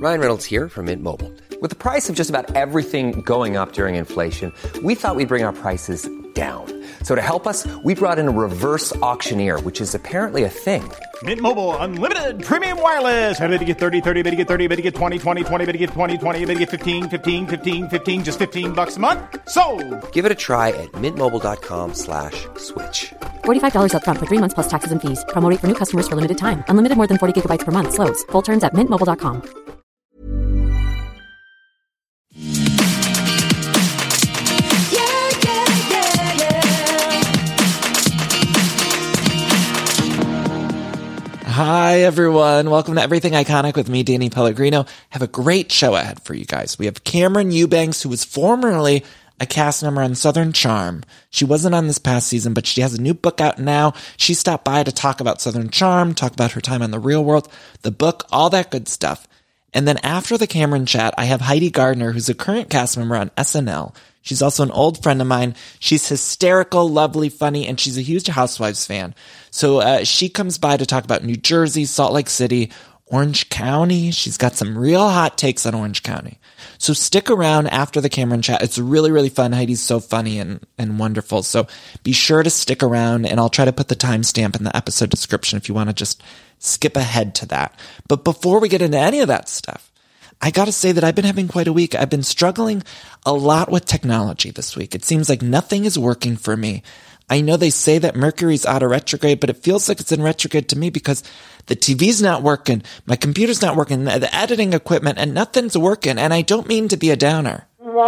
Ryan Reynolds here from Mint Mobile. With the price of just about everything going up during inflation, we thought we'd bring our prices down. So to help us, we brought in a reverse auctioneer, which is apparently a thing. Mint Mobile Unlimited Premium Wireless. How to get 30, 30, bit to get 30, bit to get 20, 20, 20, bit to get 20, 20, bit to get 15, 15, 15, 15, just $15 a month? Sold! Give it a try at mintmobile.com/switch. $45 up front for 3 months plus taxes and fees. Promo rate for new customers for limited time. Unlimited more than 40 gigabytes per month. Slows full terms at mintmobile.com. Hi, everyone. Welcome to Everything Iconic with me, Danny Pellegrino. Have a great show ahead for you guys. We have Cameron Eubanks, who was formerly a cast member on Southern Charm. She wasn't on this past season, but she has a new book out now. She stopped by to talk about Southern Charm, talk about her time on The Real World, the book, all that good stuff. And then after the Cameron chat, I have Heidi Gardner, who's a current cast member on SNL. She's also an old friend of mine. She's hysterical, lovely, funny, and she's a huge Housewives fan. So she comes by to talk about New Jersey, Salt Lake City, Orange County. She's got some real hot takes on Orange County. So stick around after the Cameron chat. It's really, really fun. Heidi's so funny and wonderful. So be sure to stick around, and I'll try to put the timestamp in the episode description if you want to just skip ahead to that. But before we get into any of that stuff, I gotta say that I've been having quite a week. I've been struggling a lot with technology this week. It seems like nothing is working for me. I know they say that Mercury's out of retrograde, but it feels like it's in retrograde to me because the TV's not working, my computer's not working, the editing equipment, and nothing's working. And I don't mean to be a downer.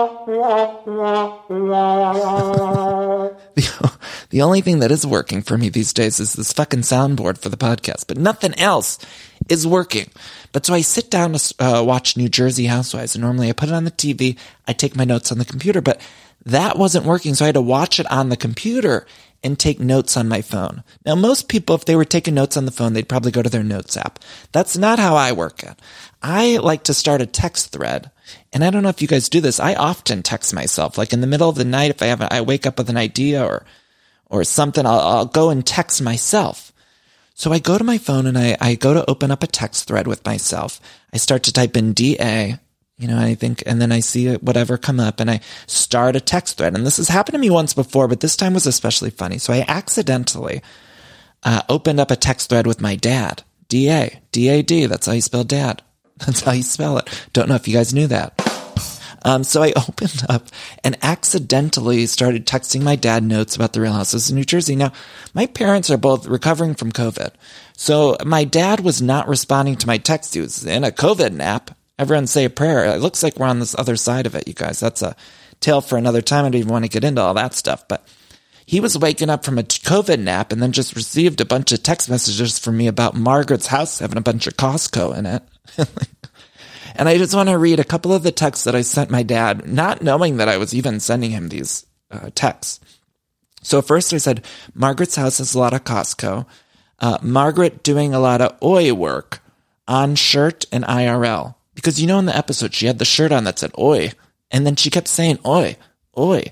The only thing that is working for me these days is this fucking soundboard for the podcast, but nothing else is working. But so I sit down to watch New Jersey Housewives, and normally I put it on the TV, I take my notes on the computer, but that wasn't working, so I had to watch it on the computer and take notes on my phone. Now, most people, if they were taking notes on the phone, they'd probably go to their notes app. That's not how I work it. I like to start a text thread, and I don't know if you guys do this. I often text myself, like in the middle of the night, if I wake up with an idea or something, I'll go and text myself. So I go to my phone and I go to open up a text thread with myself. I start to type in DA, and then I see whatever come up and I start a text thread. And this has happened to me once before, but this time was especially funny. So I accidentally opened up a text thread with my dad. DA, D-A-D, that's how you spell dad. That's how you spell it. Don't know if you guys knew that. So I opened up and accidentally started texting my dad notes about the Real Housewives of New Jersey. Now, my parents are both recovering from COVID. So my dad was not responding to my text. He was in a COVID nap. Everyone say a prayer. It looks like we're on this other side of it, you guys. That's a tale for another time. I don't even want to get into all that stuff. But he was waking up from a COVID nap and then just received a bunch of text messages from me about Margaret's house having a bunch of Costco in it. And I just want to read a couple of the texts that I sent my dad, not knowing that I was even sending him these texts. So first I said, Margaret's house has a lot of Costco. Margaret doing a lot of oi work on shirt and IRL. Because in the episode, she had the shirt on that said oi. And then she kept saying oi, oi.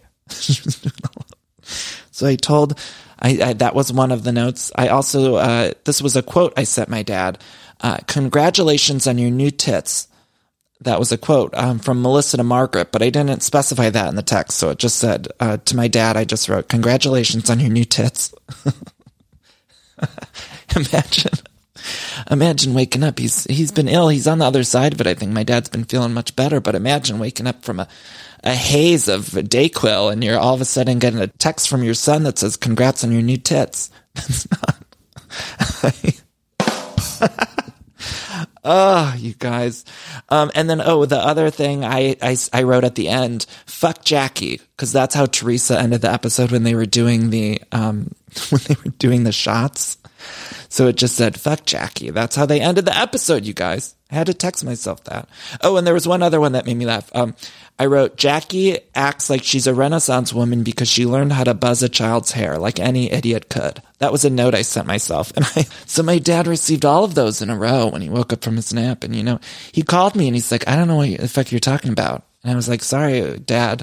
So I told, that was one of the notes. I also, this was a quote I sent my dad. Congratulations on your new tits. That was a quote from Melissa to Margaret, but I didn't specify that in the text. So it just said, to my dad, I just wrote, congratulations on your new tits. Imagine waking up. He's been ill. He's on the other side of it. I think my dad's been feeling much better, but imagine waking up from a haze of Dayquil and you're all of a sudden getting a text from your son that says, congrats on your new tits. That's not... Oh, you guys. And then, the other thing I wrote at the end, fuck Jackie, because that's how Teresa ended the episode when they were doing the shots. So it just said, fuck Jackie. That's how they ended the episode, you guys. I had to text myself that. Oh, and there was one other one that made me laugh. I wrote, Jackie acts like she's a Renaissance woman because she learned how to buzz a child's hair like any idiot could. That was a note I sent myself. So my dad received all of those in a row when he woke up from his nap. And, he called me and he's like, I don't know what the fuck you're talking about. And I was like, sorry, Dad,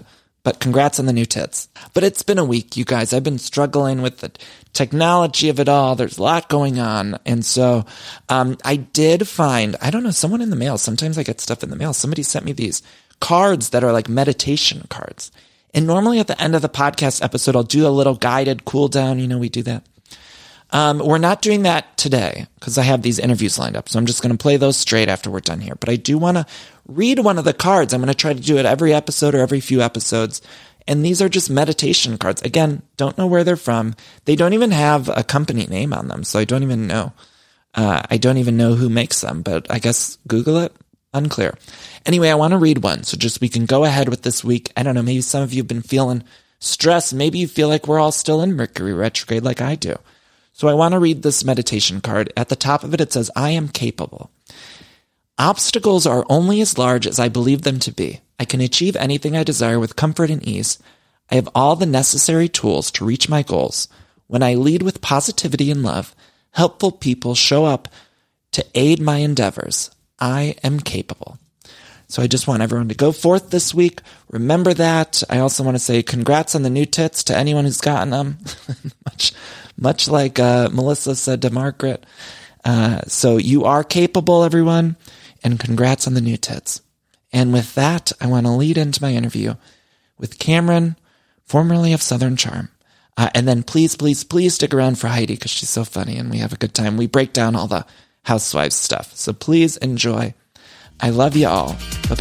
But congrats on the new tits. But it's been a week, you guys. I've been struggling with the technology of it all. There's a lot going on. And so I did find, I don't know, someone in the mail. Sometimes I get stuff in the mail. Somebody sent me these cards that are like meditation cards. And normally at the end of the podcast episode, I'll do a little guided cool down. You know, we do that. We're not doing that today because I have these interviews lined up. So I'm just going to play those straight after we're done here. But I do want to read one of the cards. I'm going to try to do it every episode or every few episodes. And these are just meditation cards. Again, don't know where they're from. They don't even have a company name on them. So I don't even know. I don't even know who makes them, but I guess Google it. Unclear. Anyway, I want to read one. So just we can go ahead with this week. I don't know. Maybe some of you have been feeling stressed. Maybe you feel like we're all still in Mercury retrograde like I do. So I want to read this meditation card. At the top of it, it says, I am capable. Obstacles are only as large as I believe them to be. I can achieve anything I desire with comfort and ease. I have all the necessary tools to reach my goals. When I lead with positivity and love, helpful people show up to aid my endeavors. I am capable. So I just want everyone to go forth this week. Remember that. I also want to say congrats on the new tits to anyone who's gotten them. much like Melissa said to Margaret. So you are capable, everyone. And congrats on the new tits. And with that, I want to lead into my interview with Cameron, formerly of Southern Charm. And then please, please, please stick around for Heidi because she's so funny and we have a good time. We break down all the housewives stuff. So please enjoy. I love you all. Bye-bye.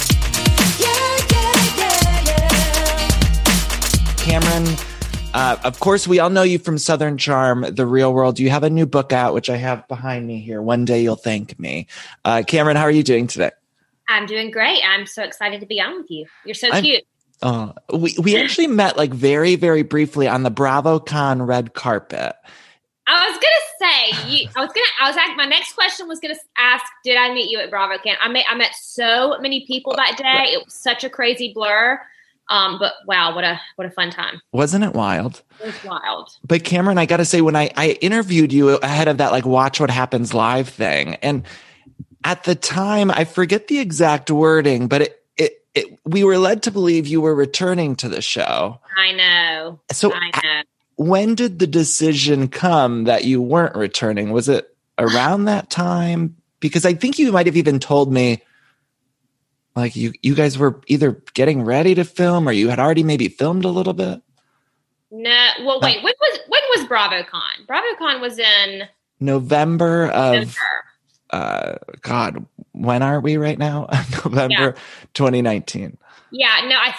Cameron, of course, we all know you from Southern Charm, The Real World. You have a new book out, which I have behind me here. One Day You'll Thank Me. Cameron, how are you doing today? I'm doing great. I'm so excited to be on with you. You're so cute. We actually met like very, very briefly on the BravoCon red carpet. I was gonna say, my next question was gonna ask, did I meet you at BravoCon? I met so many people that day. It was such a crazy blur. But wow, what a fun time. Wasn't it wild? It was wild. But Cameron, I got to say, when I interviewed you ahead of that, like Watch What Happens Live thing, and at the time, I forget the exact wording, but we were led to believe you were returning to the show. I know. So when did the decision come that you weren't returning? Was it around that time? Because I think you might have even told me, like you guys were either getting ready to film or you had already maybe filmed a little bit. No, well, wait. When was BravoCon? BravoCon was in November of. God, when are we right now? November 2019. Yeah, no, I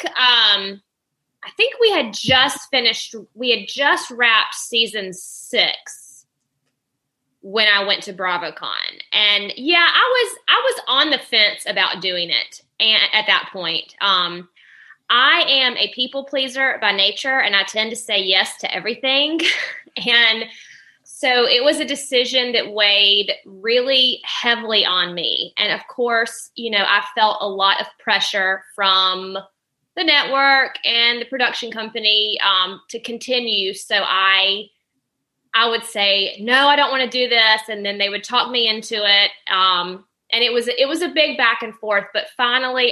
think we had just finished. We had just wrapped season 6 when I went to BravoCon, and yeah, I was on the fence about doing it. And at that point, I am a people pleaser by nature, and I tend to say yes to everything, and so it was a decision that weighed really heavily on me. And of course, you know, I felt a lot of pressure from the network and the production company to continue. So I would say, no, I don't want to do this. And then they would talk me into it. And it was a big back and forth. But finally,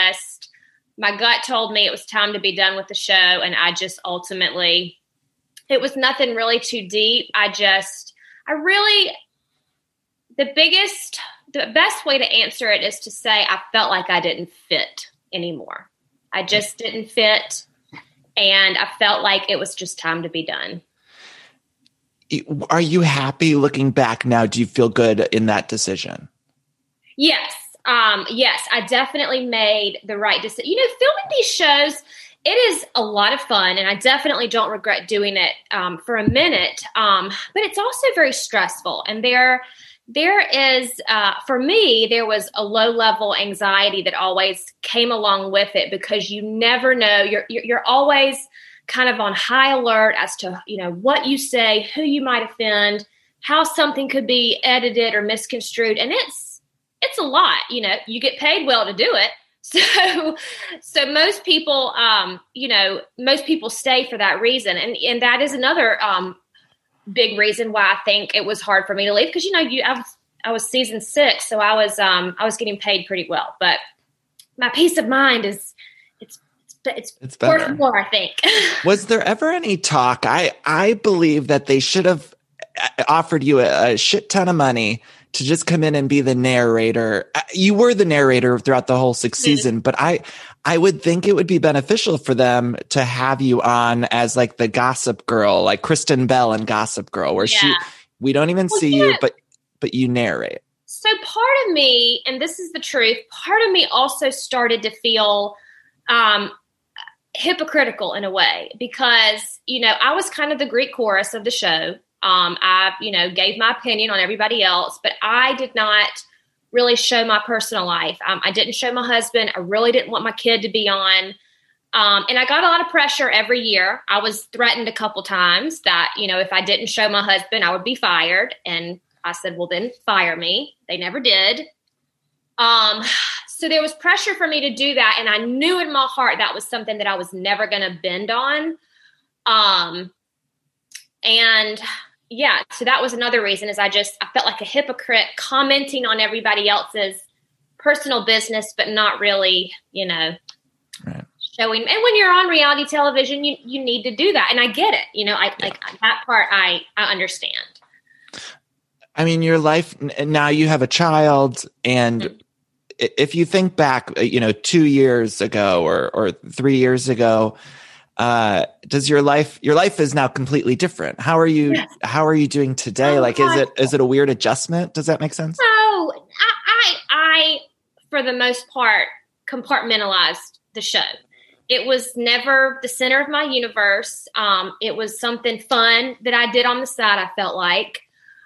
my gut told me it was time to be done with the show. And I just ultimately... It was nothing really too deep. The best way to answer it is to say I felt like I didn't fit anymore. I just didn't fit. And I felt like it was just time to be done. Are you happy looking back now? Do you feel good in that decision? Yes. Yes, I definitely made the right decision. You know, filming these shows, it is a lot of fun, and I definitely don't regret doing it for a minute. But it's also very stressful, and there is, for me, there was a low-level anxiety that always came along with it because you never know. You're always kind of on high alert as to, you know, what you say, who you might offend, how something could be edited or misconstrued, and it's a lot. You know, you get paid well to do it. So most people, most people stay for that reason. And that is another big reason why I think it was hard for me to leave. Because, you know, I was season 6, so I was getting paid pretty well. But my peace of mind it's it's better. worth more, I think. Was there ever any talk? I believe that they should have offered you a shit ton of money to just come in and be the narrator. You were the narrator throughout the whole 6th season, but I would think it would be beneficial for them to have you on as like the Gossip Girl, like Kristen Bell in Gossip Girl, where we don't even see you, but you narrate. So part of me, and this is the truth, part of me also started to feel hypocritical in a way because, I was kind of the Greek chorus of the show. I, gave my opinion on everybody else, but I did not really show my personal life. I didn't show my husband. I really didn't want my kid to be on. And I got a lot of pressure every year. I was threatened a couple times that, if I didn't show my husband, I would be fired. And I said, well, then fire me. They never did. So there was pressure for me to do that. And I knew in my heart that was something that I was never going to bend on. So that was another reason is I felt like a hypocrite commenting on everybody else's personal business, but not really, right. Showing. And when you're on reality television, you need to do that. And I get it. Like that part, I understand. I mean, your life now, you have a child, and if you think back, 2 years ago or 3 years ago, does your life is now completely different? How are you doing today? Is it a weird adjustment? Does that make sense? Oh, I for the most part compartmentalized the show. It was never the center of my universe. It was something fun that I did on the side, I felt like.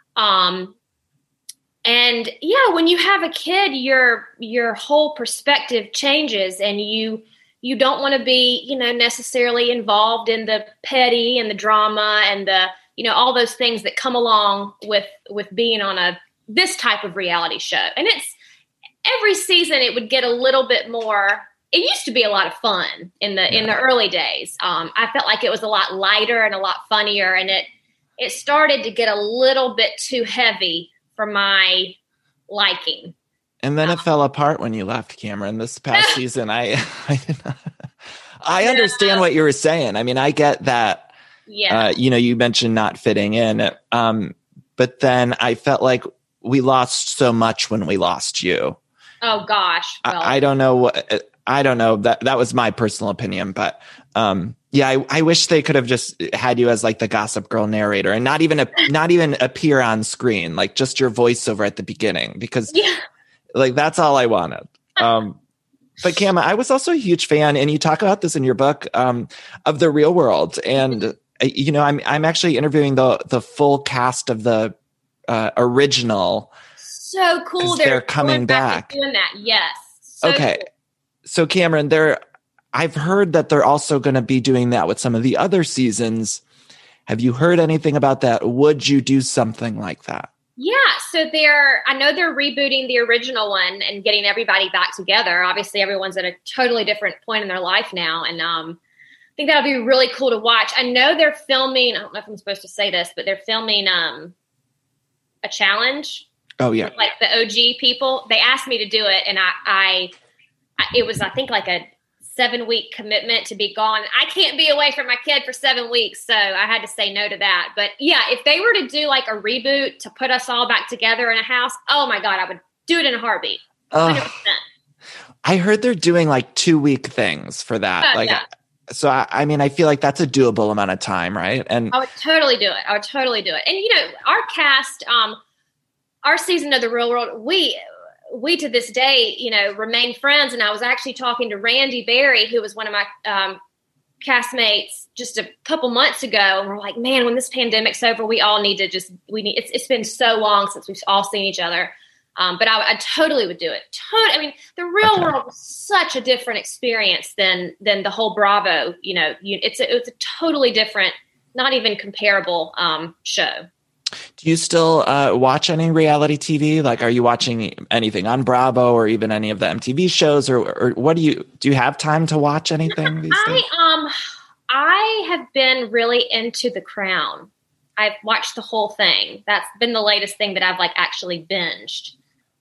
When you have a kid, your whole perspective changes, and you don't want to be, necessarily involved in the petty and the drama and the, all those things that come along with being on this type of reality show. And it's every season it would get a little bit more. It used to be a lot of fun in the early days. I felt like it was a lot lighter and a lot funnier, and it started to get a little bit too heavy for my liking. And then it fell apart when you left, Cameron, this past season. I understand what you were saying. I mean, I get that. Yeah. You mentioned not fitting in. But then I felt like we lost so much when we lost you. Oh gosh. Well, I don't know. I don't know. That was my personal opinion, but I wish they could have just had you as like the Gossip Girl narrator and not even appear on screen, like just your voiceover at the beginning, because like that's all I wanted. But Cam, I was also a huge fan, and you talk about this in your book, of The Real World, and I'm actually interviewing the full cast of the original. So cool! They're coming back doing that. Yes. Okay. Cool. So Cameron, I've heard that they're also going to be doing that with some of the other seasons. Have you heard anything about that? Would you do something like that? Yeah. So I know they're rebooting the original one and getting everybody back together. Obviously everyone's at a totally different point in their life now. And I think that'll be really cool to watch. I know they're filming, I don't know if I'm supposed to say this, but they're filming a challenge. Oh yeah. Like the OG people. They asked me to do it, and it was, I think, like a 7-week commitment to be gone. I can't be away from my kid for 7 weeks, so I had to say no to that. But yeah, if they were to do like a reboot to put us all back together in a house, oh my God, I would do it in a heartbeat. 100%. I heard they're doing like 2-week things for that. So I mean, I feel like that's a doable amount of time, right? And I would totally do it. And our cast, our season of The Real World, we to this day, remain friends. And I was actually talking to Randy Berry, who was one of my castmates just a couple months ago. And we're like, man, when this pandemic's over, we all need to it's been so long since we've all seen each other. But I totally would do it. I mean, The Real World was such a different experience than the whole Bravo, it's a totally different, not even comparable show. Do you still watch any reality TV? Like, are you watching anything on Bravo or even any of the MTV shows, or what do you have time to watch anything these days? I have been really into The Crown. I've watched the whole thing. That's been the latest thing that I've like actually binged.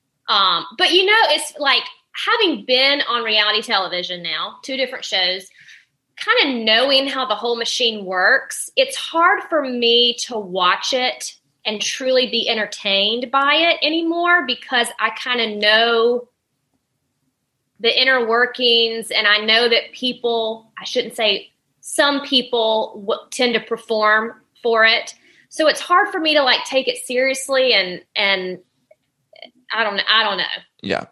But it's like having been on reality television now, 2 different shows, kind of knowing how the whole machine works, it's hard for me to watch it and truly be entertained by it anymore, because I kind of know the inner workings, and I know that some people tend to perform for it. So it's hard for me to like take it seriously, and I don't know. Yeah.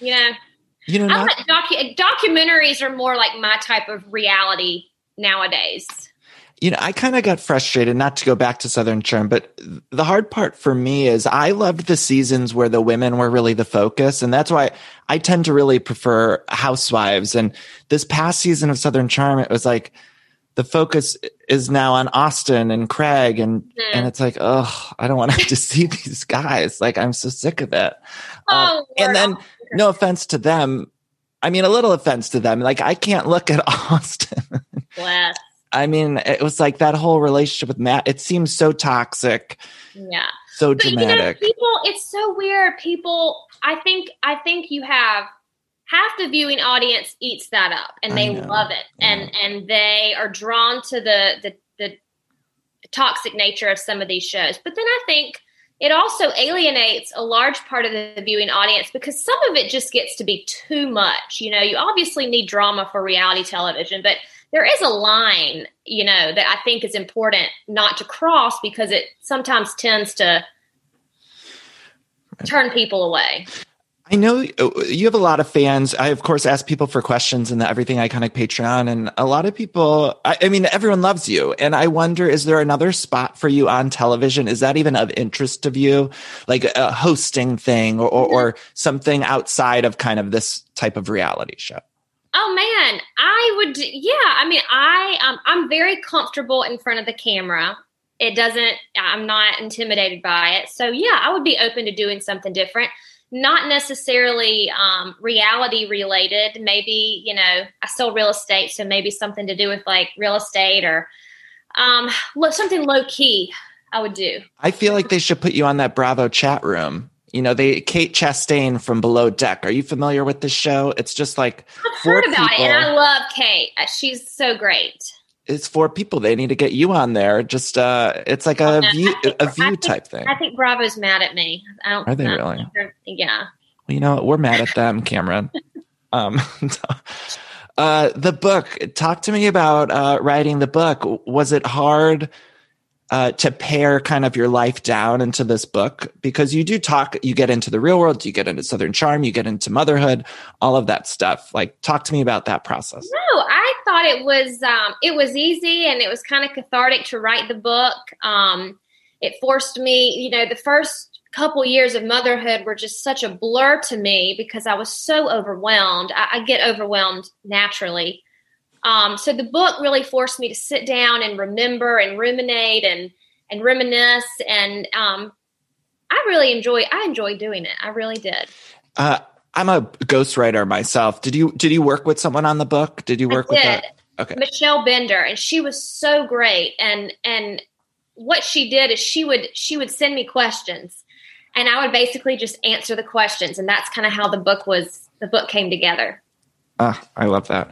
Documentaries are more like my type of reality nowadays. I kind of got frustrated, not to go back to Southern Charm, but the hard part for me is I loved the seasons where the women were really the focus. And that's why I tend to really prefer Housewives. And this past season of Southern Charm, it was like the focus is now on Austin and Craig. And it's like, oh, I don't want to have to see these guys. Like, I'm so sick of it. And then no offense to them. I mean, a little offense to them. Like, I can't look at Austin. Bless. I mean, it was like that whole relationship with Matt. It seems so toxic. Yeah. So dramatic. It's so weird. I think you have half the viewing audience eats that up, and they love it. Yeah. And they are drawn to the toxic nature of some of these shows. But then I think it also alienates a large part of the viewing audience, because some of it just gets to be too much. You obviously need drama for reality television, but there is a line, that I think is important not to cross, because it sometimes tends to turn people away. I know you have a lot of fans. I, of course, ask people for questions in the Everything Iconic Patreon. And a lot of people, I mean, everyone loves you. And I wonder, is there another spot for you on television? Is that even of interest of you? Like a hosting thing or something outside of kind of this type of reality show? Oh man, I would. Yeah. I mean, I'm very comfortable in front of the camera. I'm not intimidated by it. So yeah, I would be open to doing something different. Not necessarily reality related. Maybe, I sell real estate, so maybe something to do with like real estate or something low key I would do. I feel like they should put you on that Bravo chat room. Kate Chastain from Below Deck. Are you familiar with this show? It's just like I've heard about it, and I love Kate. She's so great. It's 4 people. They need to get you on there. Just it's like a view type thing. I think Bravo's mad at me. Are they really? Yeah. Well, we're mad at them, Cameron. The book. Talk to me about writing the book. Was it hard to pare kind of your life down into this book? Because you get into the real world, you get into Southern Charm, you get into motherhood, all of that stuff. Like, talk to me about that process. No, I thought it was easy, and it was kind of cathartic to write the book. It forced me, the first couple years of motherhood were just such a blur to me because I was so overwhelmed. I get overwhelmed naturally. So the book really forced me to sit down and remember and ruminate and reminisce. And I enjoyed doing it. I really did. I'm a ghostwriter myself. Did you work with someone on the book? Did you work with that? Okay. Michelle Bender, and she was so great. And what she did is she would send me questions, and I would basically just answer the questions. And that's kind of how the book came together. I love that.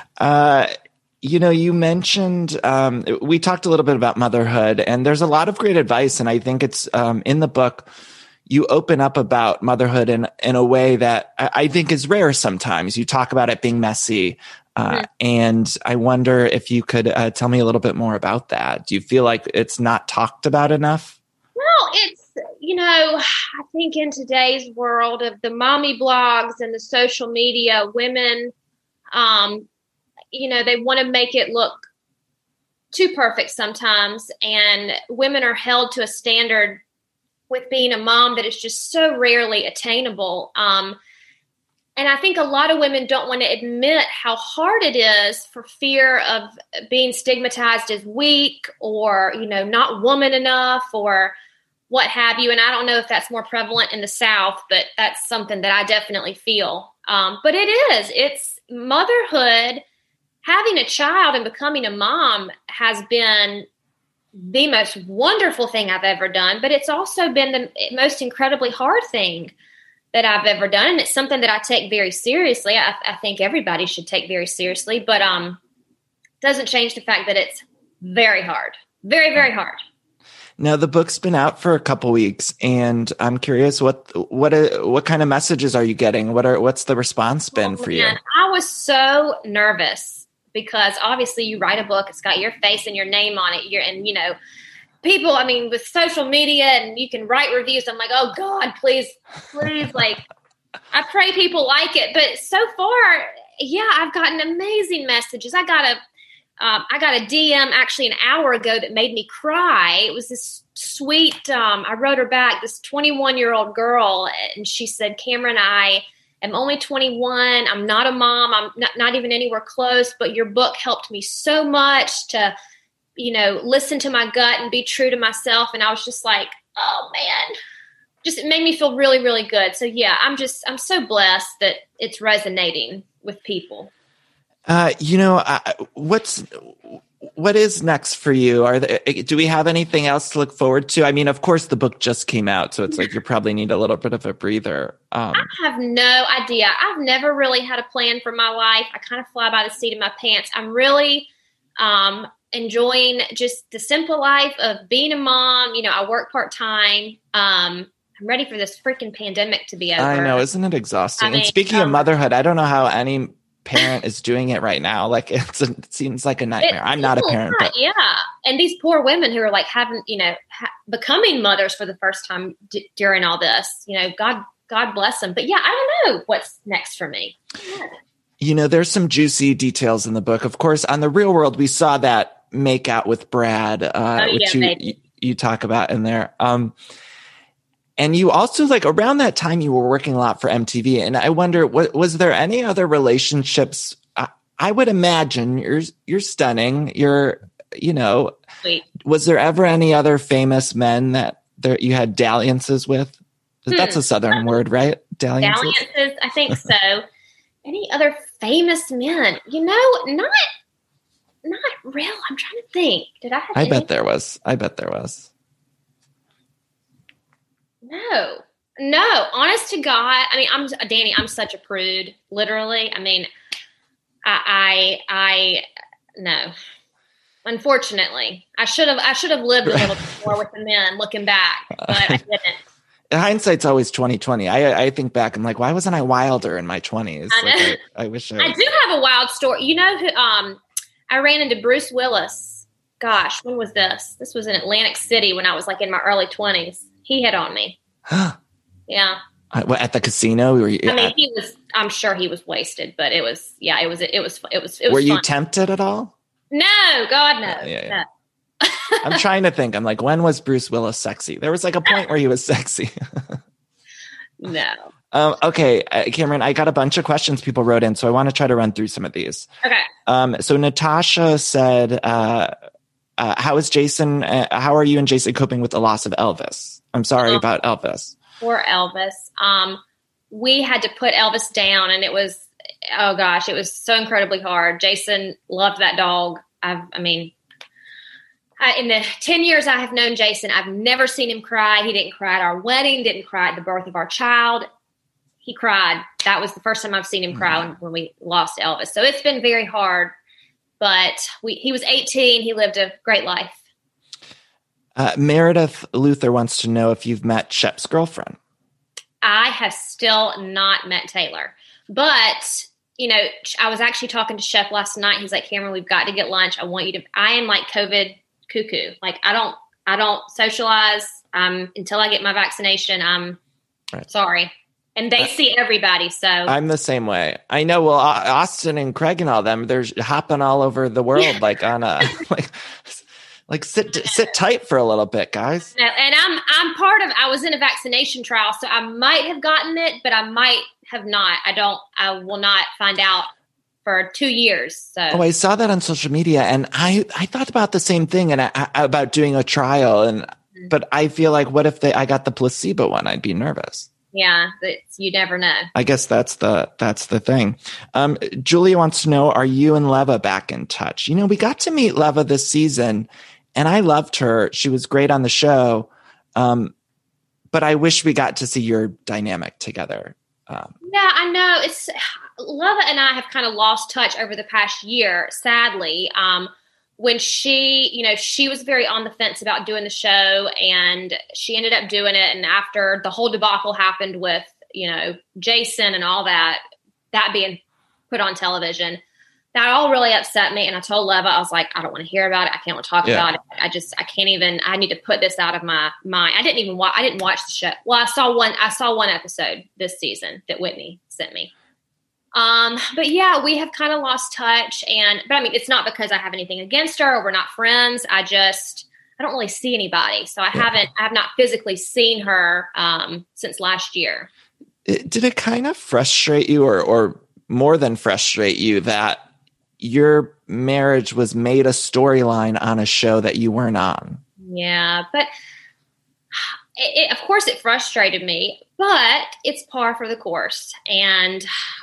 You mentioned, we talked a little bit about motherhood, and there's a lot of great advice. And I think it's in the book, you open up about motherhood in a way that I think is rare sometimes. You talk about it being messy. And I wonder if you could tell me a little bit more about that. Do you feel like it's not talked about enough? Well, it's, I think in today's world of the mommy blogs and the social media, women, they want to make it look too perfect sometimes. And women are held to a standard with being a mom that is just so rarely attainable. And I think a lot of women don't want to admit how hard it is for fear of being stigmatized as weak or, not woman enough or what have you. And I don't know if that's more prevalent in the South, but that's something that I definitely feel. But it's motherhood. Having a child and becoming a mom has been the most wonderful thing I've ever done, but it's also been the most incredibly hard thing that I've ever done. And it's something that I take very seriously. I think everybody should take very seriously, but doesn't change the fact that it's very hard. Very, very hard. Now, the book's been out for a couple weeks, and I'm curious what kind of messages are you getting? What's the response been for you? I was so nervous because obviously you write a book, it's got your face and your name on it. And people, I mean, with social media and you can write reviews. I'm like, oh God, please, like, I pray people like it. But so far, yeah, I've gotten amazing messages. I got a DM actually an hour ago that made me cry. It was this sweet, I wrote her back, this 21-year-old girl, and she said, Cameron, I am only 21. I'm not a mom. I'm not even anywhere close, but your book helped me so much to, listen to my gut and be true to myself. And I was just like, oh man, it made me feel really, really good. So yeah, I'm so blessed that it's resonating with people. What is next for you? Do we have anything else to look forward to? I mean, of course, the book just came out, so it's like you probably need a little bit of a breather. I have no idea. I've never really had a plan for my life. I kind of fly by the seat of my pants. I'm really enjoying just the simple life of being a mom. I work part-time. I'm ready for this freaking pandemic to be over. I know. Isn't it exhausting? And speaking of motherhood, I don't know how any parent is doing it right now. Like it seems like a nightmare. I'm not a parent, but yeah. And these poor women who are like having, becoming mothers for the first time during all this, God bless them. But yeah, I don't know what's next for me. Yeah. There's some juicy details in the book. Of course, on The Real World, we saw that make out with Brad, which you talk about in there. And you also, like, around that time, you were working a lot for MTV. And I wonder, was there any other relationships? I would imagine you're stunning. Sweet. Was there ever any other famous men that you had dalliances with? That's a Southern word, right? Dalliances, I think so. Any other famous men? Not real. I'm trying to think. Did I have I bet there was. No. Honest to God. I mean, I'm such a prude, literally. I mean, I no. Unfortunately, I should have lived a little bit more with the men looking back, but I didn't. Hindsight's always 20/20. I think back, I'm like, why wasn't I wilder in my 20s? I wish I do have a wild story. Who I ran into Bruce Willis. Gosh, when was this? This was in Atlantic City when I was like in my early 20s. He hit on me. Yeah. At the casino? I'm sure he was wasted, but it was Were fun. you tempted at all? No, God, no. Yeah. No. I'm trying to think. I'm like, when was Bruce Willis sexy? There was like a point where he was sexy. No. Okay, Cameron, I got a bunch of questions people wrote in, so I want to try to run through some of these. Okay. So Natasha said, how are you and Jason coping with the loss of Elvis? I'm sorry about Elvis. Poor Elvis. We had to put Elvis down, and it was so incredibly hard. Jason loved that dog. In the 10 years I have known Jason, I've never seen him cry. He didn't cry at our wedding, didn't cry at the birth of our child. He cried. That was the first time I've seen him cry when we lost Elvis. So it's been very hard, but he was 18. He lived a great life. Meredith Luther wants to know if you've met Shep's girlfriend. I have still not met Taylor, but I was actually talking to Shep last night. He's like, Cameron, we've got to get lunch. I am like COVID cuckoo. Like I don't socialize. Until I get my vaccination, I'm sorry. And they see everybody. So I'm the same way. I know. Well, Austin and Craig and all them, they're hopping all over the world, like on a, like sit tight for a little bit, guys. No, and I'm part of, I was in a vaccination trial, so I might have gotten it, but I might have not. I will not find out for 2 years. So. Oh, I saw that on social media, and I thought about the same thing and about doing a trial, but I feel like, what if I got the placebo one? I'd be nervous. Yeah, you never know. I guess that's the thing. Julia wants to know, are you and Leva back in touch? We got to meet Leva this season, and I loved her. She was great on the show. But I wish we got to see your dynamic together. Yeah, I know. Leva and I have kind of lost touch over the past year, sadly. When she was very on the fence about doing the show, and she ended up doing it. And after the whole debacle happened with, Jason and all that being put on television, that all really upset me. And I told Leva, I was like, I don't want to hear about it. I can't want to talk about it. I can't even, I need to put this out of my mind. I didn't watch the show. Well, I saw one episode this season that Whitney sent me. But yeah, we have kind of lost touch, but I mean, it's not because I have anything against her or we're not friends. I don't really see anybody. So I have not physically seen her, since last year. Did it kind of frustrate you or more than frustrate you that your marriage was made a storyline on a show that you weren't on? Yeah, but of course it frustrated me, but it's par for the course. And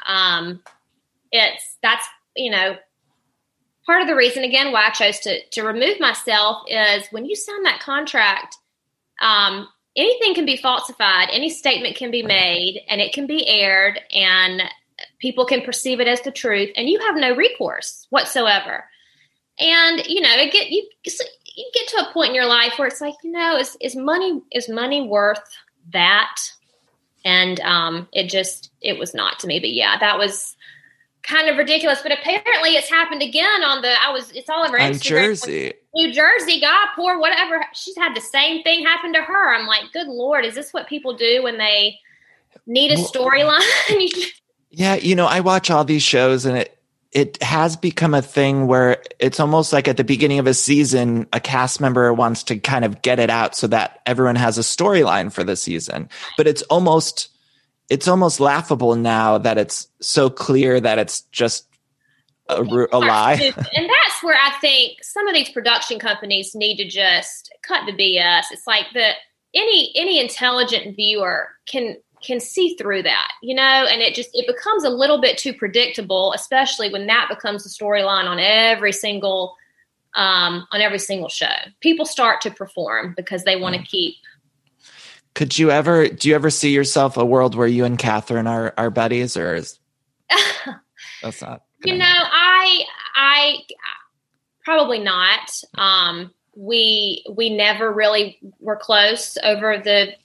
that's part of the reason, again, why I chose to remove myself is when you sign that contract, anything can be falsified, any statement can be made, and it can be aired, and people can perceive it as the truth, and you have no recourse whatsoever. And, you get to a point in your life where it's like, is money worth that? And it was not to me. But yeah, that was kind of ridiculous. But apparently it's happened again it's all over Instagram. Jersey. New Jersey guy, poor whatever. She's had the same thing happen to her. I'm like, good Lord, is this what people do when they need a storyline? Yeah, I watch all these shows, and it has become a thing where it's almost like at the beginning of a season, a cast member wants to kind of get it out so that everyone has a storyline for the season. But it's almost laughable now that it's so clear that it's just a lie. And that's where I think some of these production companies need to just cut the BS. It's like any intelligent viewer can see through that, and it becomes a little bit too predictable, especially when that becomes the storyline on every single show. People start to perform because they want to keep. Do you ever see yourself a world where you and Catherine are buddies, or is that's not? I probably not. We never really were close over the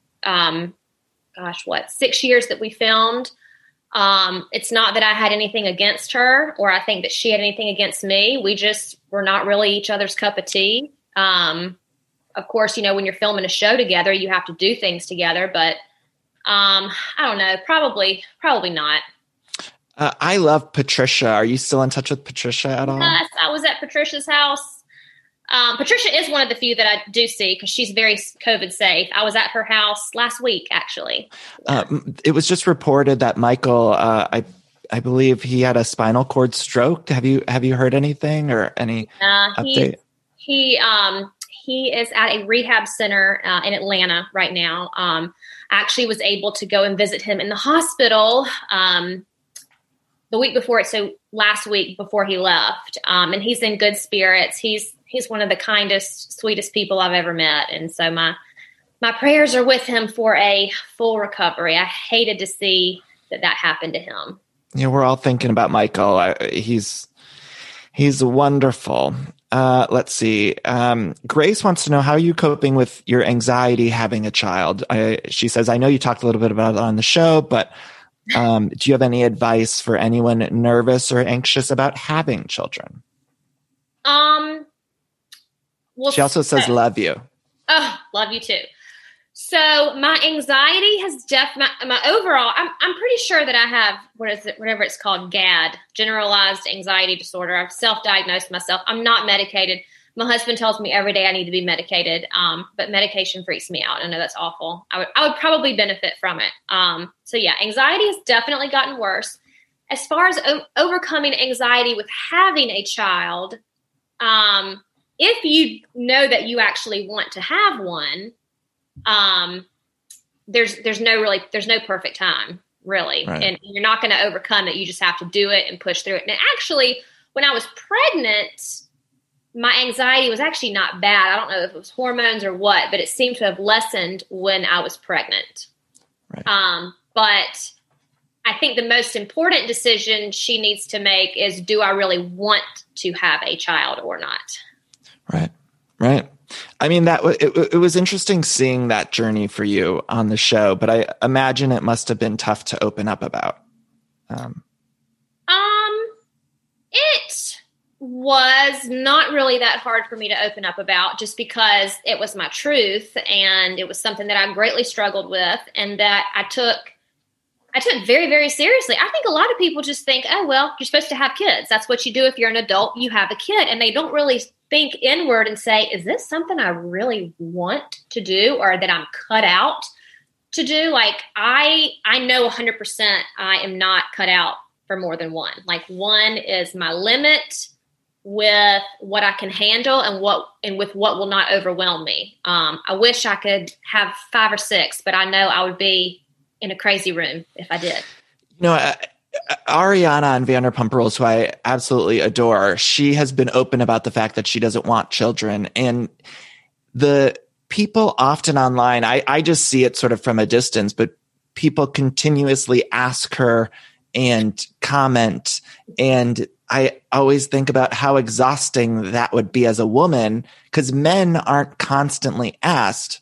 6 years that we filmed. It's not that I had anything against her or I think that she had anything against me. We just were not really each other's cup of tea. Of course, when you're filming a show together, you have to do things together, but I don't know, probably not. I love Patricia. Are you still in touch with Patricia at all? Yes, I was at Patricia's house. Patricia is one of the few that I do see because she's very COVID safe. I was at her house last week, actually. It was just reported that Michael, I believe he had a spinal cord stroke. Have you heard anything or any update? He is at a rehab center in Atlanta right now. I actually was able to go and visit him in the hospital the week before. So last week before he left, and he's in good spirits. He's one of the kindest, sweetest people I've ever met. And so my prayers are with him for a full recovery. I hated to see that happened to him. Yeah, we're all thinking about Michael. He's wonderful. Let's see. Grace wants to know, how are you coping with your anxiety having a child? She says, I know you talked a little bit about it on the show, but do you have any advice for anyone nervous or anxious about having children? Well, she also says, love you. Oh, love you too. So my anxiety has my overall, I'm pretty sure that I have, whatever it's called, GAD, generalized anxiety disorder. I've self-diagnosed myself. I'm not medicated. My husband tells me every day I need to be medicated. But medication freaks me out. I know that's awful. I would probably benefit from it. So yeah, anxiety has definitely gotten worse. As far as overcoming anxiety with having a child, if you know that you actually want to have one, there's no perfect time, really. Right. And you're not going to overcome it. You just have to do it and push through it. And actually, when I was pregnant, my anxiety was actually not bad. I don't know if it was hormones or what, but it seemed to have lessened when I was pregnant. Right. But I think the most important decision she needs to make is, do I really want to have a child or not? Right. Right. I mean, it was interesting seeing that journey for you on the show, but I imagine it must have been tough to open up about. It was not really that hard for me to open up about, just because it was my truth and it was something that I greatly struggled with and that I took very, very seriously. I think a lot of people just think, oh, well, you're supposed to have kids. That's what you do if you're an adult, you have a kid. And they don't really think inward and say, is this something I really want to do or that I'm cut out to do? Like, I know 100% I am not cut out for more than one. Like, one is my limit with what I can handle and with what will not overwhelm me. I wish I could have 5 or 6, but I know I would be in a crazy room if I did. You know, Ariana on Vanderpump Rules, who I absolutely adore, she has been open about the fact that she doesn't want children. And the people often online, I just see it sort of from a distance, but people continuously ask her and comment. And I always think about how exhausting that would be as a woman, because men aren't constantly asked,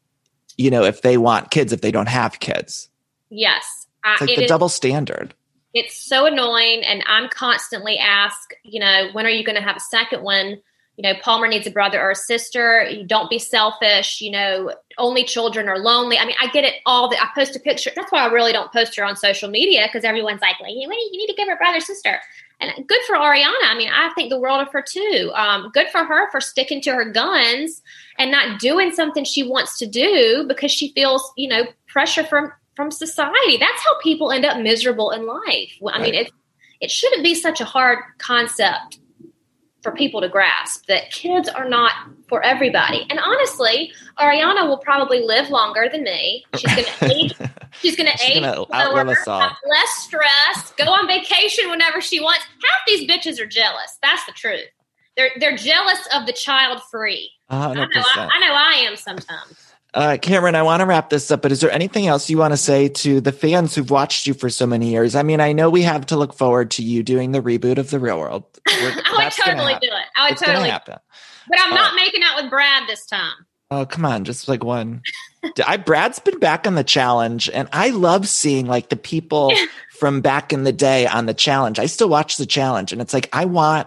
you know, if they want kids, if they don't have kids. Yes. It's like the double standard. It's so annoying. And I'm constantly asked, you know, when are you going to have a second one? You know, Palmer needs a brother or a sister. You don't be selfish. You know, only children are lonely. I mean, I get it all. I post a picture. That's why I really don't post her on social media, because everyone's like, well, you need to give her brother, sister. And good for Ariana. I mean, I think the world of her too. Good for her for sticking to her guns and not doing something she wants to do because she feels, you know, pressure from society. That's how people end up miserable in life. I mean, it shouldn't be such a hard concept for people to grasp that kids are not for everybody. And honestly, Ariana will probably live longer than me. She's going to age. She's going to age outlive us all. Have less stress, go on vacation whenever she wants. Half these bitches are jealous. That's the truth. They're jealous of the child free. 100%. I know I am sometimes. Cameron, I want to wrap this up, but is there anything else you want to say to the fans who've watched you for so many years? I mean, I know we have to look forward to you doing the reboot of The Real World. I would totally do it. I would totally happen. But I'm not making out with Brad this time. Oh, come on. Just like one. Brad's been back on The Challenge, and I love seeing like the people from back in the day on The Challenge. I still watch The Challenge, and it's like, I want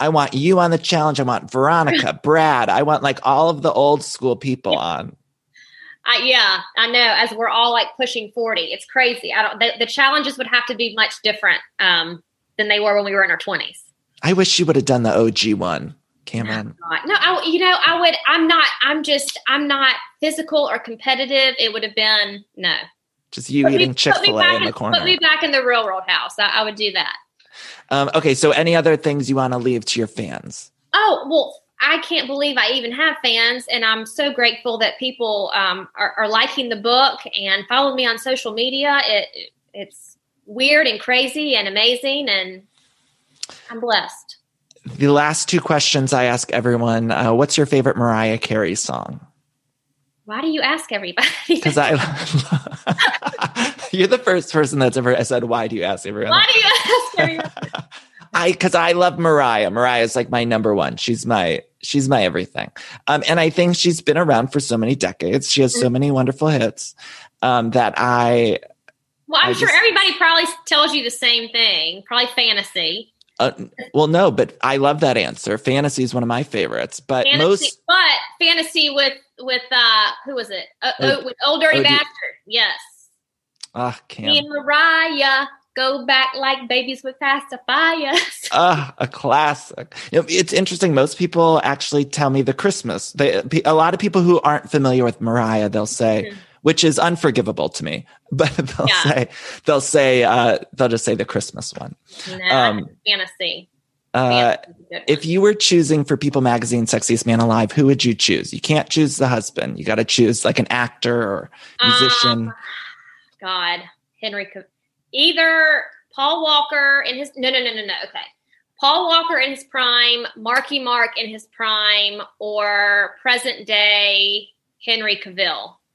you on The Challenge. I want Veronica, Brad. I want like all of the old school people on. Yeah, I know. As we're all like pushing 40, it's crazy. The challenges would have to be much different than they were when we were in our 20s. I wish you would have done the OG one, Cameron. No, I would. I'm not physical or competitive. It would have been no. Just you eating Chick-fil-A in the corner. Put me back in the Real World house. I would do that. Okay, so any other things you want to leave to your fans? Oh, well, I can't believe I even have fans, and I'm so grateful that people are liking the book and following me on social media. It's weird and crazy and amazing, and I'm blessed. The last 2 questions I ask everyone, what's your favorite Mariah Carey song? Why do you ask everybody? Because you're the first person that's ever said, why do you ask everyone? Why do you ask everybody? Because I love Mariah. Mariah is like my number one. She's my everything. And I think she's been around for so many decades. She has so many wonderful hits that I'm sure everybody probably tells you the same thing. Probably Fantasy. Well, no, but I love that answer. Fantasy is one of my favorites. But Fantasy with who was it? With Old Dirty Bastard. Yes. Cam. Me and Mariah go back like babies with pacifiers. A classic. You know, it's interesting. Most people actually tell me the Christmas. A lot of people who aren't familiar with Mariah, they'll say, which is unforgivable to me, but they'll just say the Christmas one. Fantasy. If you were choosing for People Magazine Sexiest Man Alive, who would you choose? You can't choose the husband. You got to choose like an actor or musician. God, either Paul Walker in his no. Okay, Paul Walker in his prime, Marky Mark in his prime, or present day Henry Cavill.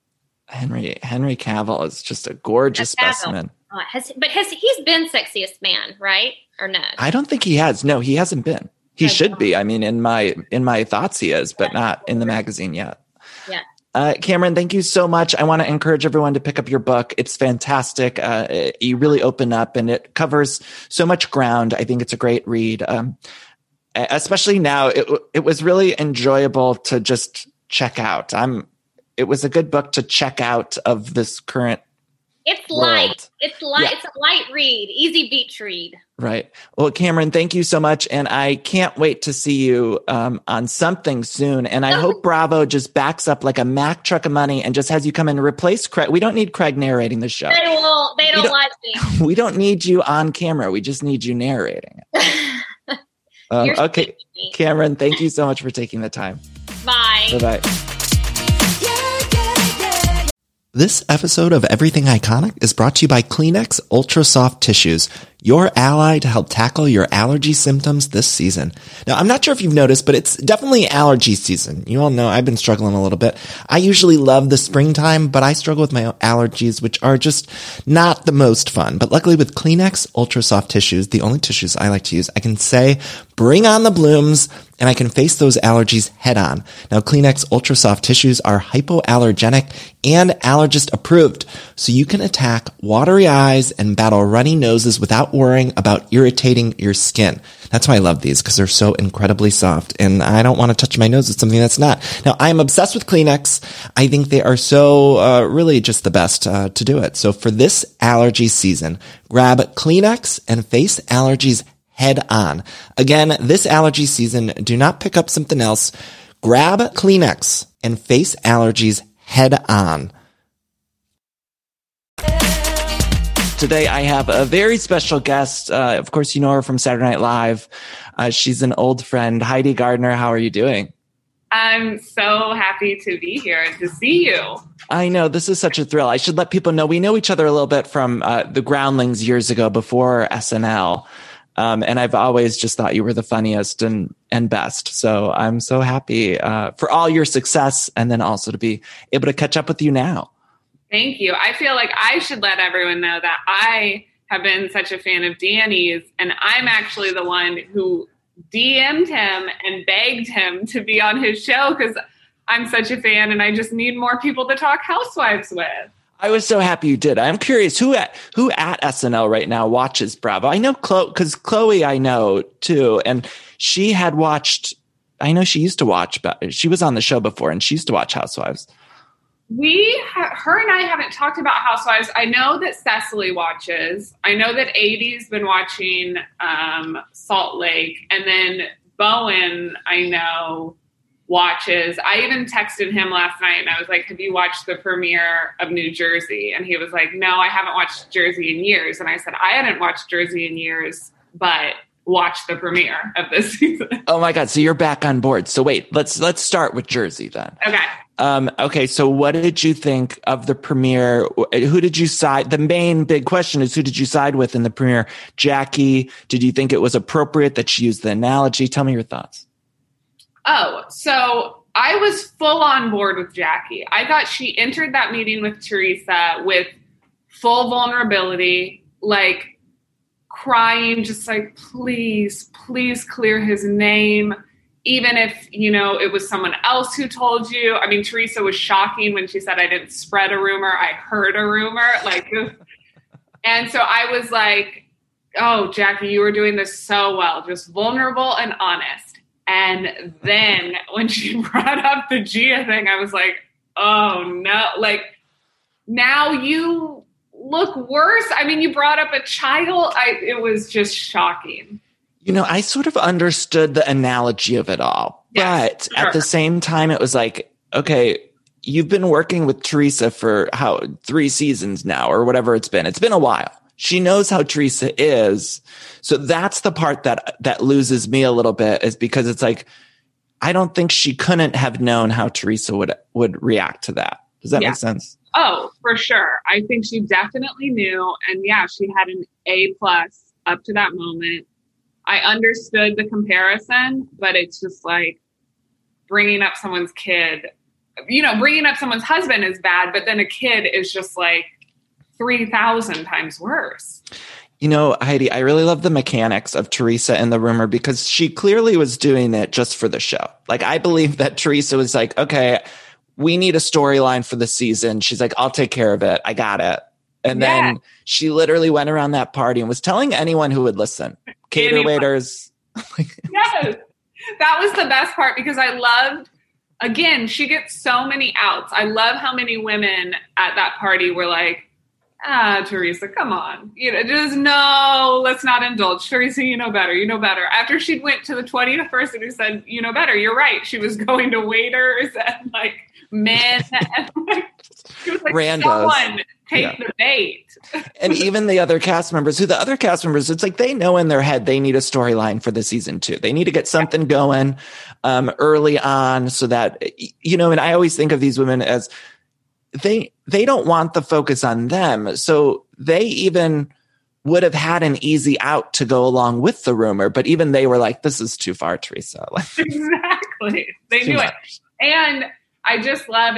Henry Cavill is just a gorgeous specimen. He's been sexiest man, right? Or no? I don't think he has. No, he hasn't been. He should be. I mean, in my thoughts, he is, but not in the magazine yet. Yeah. Cameron, thank you so much. I want to encourage everyone to pick up your book. It's fantastic. You really open up, and it covers so much ground. I think it's a great read. Especially now, it was really enjoyable to just check out. It was a good book to check out of this current. It's world. light. It's light. Yeah. It's a light read, easy beach read. Right. Well, Cameron, thank you so much. And I can't wait to see you on something soon. And I hope Bravo just backs up like a Mack truck of money and just has you come in and replace Craig. We don't need Craig narrating the show. They won't. They don't like me. We don't need you on camera. We just need you narrating it. Okay. Cameron, thank you so much for taking the time. Bye. Bye-bye. This episode of Everything Iconic is brought to you by Kleenex Ultra Soft Tissues, your ally to help tackle your allergy symptoms this season. Now, I'm not sure if you've noticed, but it's definitely allergy season. You all know I've been struggling a little bit. I usually love the springtime, but I struggle with my allergies, which are just not the most fun. But luckily with Kleenex Ultra Soft Tissues, the only tissues I like to use, I can say, bring on the blooms, and I can face those allergies head on. Now, Kleenex Ultra Soft Tissues are hypoallergenic and allergist approved, so you can attack watery eyes and battle runny noses without worrying about irritating your skin. That's why I love these, because they're so incredibly soft, and I don't want to touch my nose with something that's not. Now, I am obsessed with Kleenex. I think they are so really just the best to do it. So for this allergy season, grab Kleenex and face allergies head on. Again, this allergy season, do not pick up something else. Grab Kleenex and face allergies head on. Today, I have a very special guest. Of course, you know her from Saturday Night Live. She's an old friend. Heidi Gardner, how are you doing? I'm so happy to be here and to see you. I know. This is such a thrill. I should let people know we know each other a little bit from the Groundlings years ago before SNL. And I've always just thought you were the funniest and best. So I'm so happy for all your success, and then also to be able to catch up with you now. Thank you. I feel like I should let everyone know that I have been such a fan of Danny's, and I'm actually the one who DM'd him and begged him to be on his show because I'm such a fan and I just need more people to talk Housewives with. I was so happy you did. I'm curious who at SNL right now watches Bravo. I know because Chloe I know too, and she had watched. I know she used to watch, but she was on the show before, and she used to watch Housewives. Her and I haven't talked about Housewives. I know that Cecily watches. I know that Adie's been watching Salt Lake, and then Bowen I know watches. I even texted him last night and I was like, have you watched the premiere of New Jersey? And he was like, no, I haven't watched Jersey in years. And I said, I hadn't watched Jersey in years, but watched the premiere of this season. Oh my God. So you're back on board. So wait, let's start with Jersey then. Okay. Okay. So what did you think of the premiere? Who did you side? The main big question is, who did you side with in the premiere? Jackie, did you think it was appropriate that she used the analogy? Tell me your thoughts. Oh, so I was full on board with Jackie. I thought she entered that meeting with Teresa with full vulnerability, like crying, just like, please clear his name. Even if, it was someone else who told you. I mean, Teresa was shocking when she said, I didn't spread a rumor. I heard a rumor. And so I was like, oh, Jackie, you were doing this so well, just vulnerable and honest. And then when she brought up the Gia thing, I was like, oh no, like now you look worse. I mean, you brought up a child. It was just shocking. I sort of understood the analogy of it all, but at the same time, it was like, okay, you've been working with Teresa for 3 seasons now or whatever it's been. It's been a while. She knows how Teresa is. So that's the part that loses me a little bit, is because it's like, I don't think she couldn't have known how Teresa would react to that. Does that make sense? Oh, for sure. I think she definitely knew. And she had an A+ up to that moment. I understood the comparison, but it's just like bringing up someone's kid bringing up someone's husband is bad, but then a kid is just like 3,000 times worse. Heidi, I really love the mechanics of Teresa in The Rumor because she clearly was doing it just for the show. Like, I believe that Teresa was like, okay, we need a storyline for the season. She's like, I'll take care of it. I got it. And then she literally went around that party and was telling anyone who would listen, cater waiters. Yes. That was the best part because I loved, again, she gets so many outs. I love how many women at that party were like, Teresa, come on. Just no, let's not indulge. Teresa, you know better. You know better. After she went to the 20th person who said, you know better, you're right. She was going to waiters and like men. And, like, she was like, randos. Someone take the bait. And even the other cast members, it's like they know in their head they need a storyline for the season 2. They need to get something going early on so that, and I always think of these women as they don't want the focus on them. So they even would have had an easy out to go along with The Rumor. But even they were like, this is too far, Teresa. Exactly. They knew it. And I just love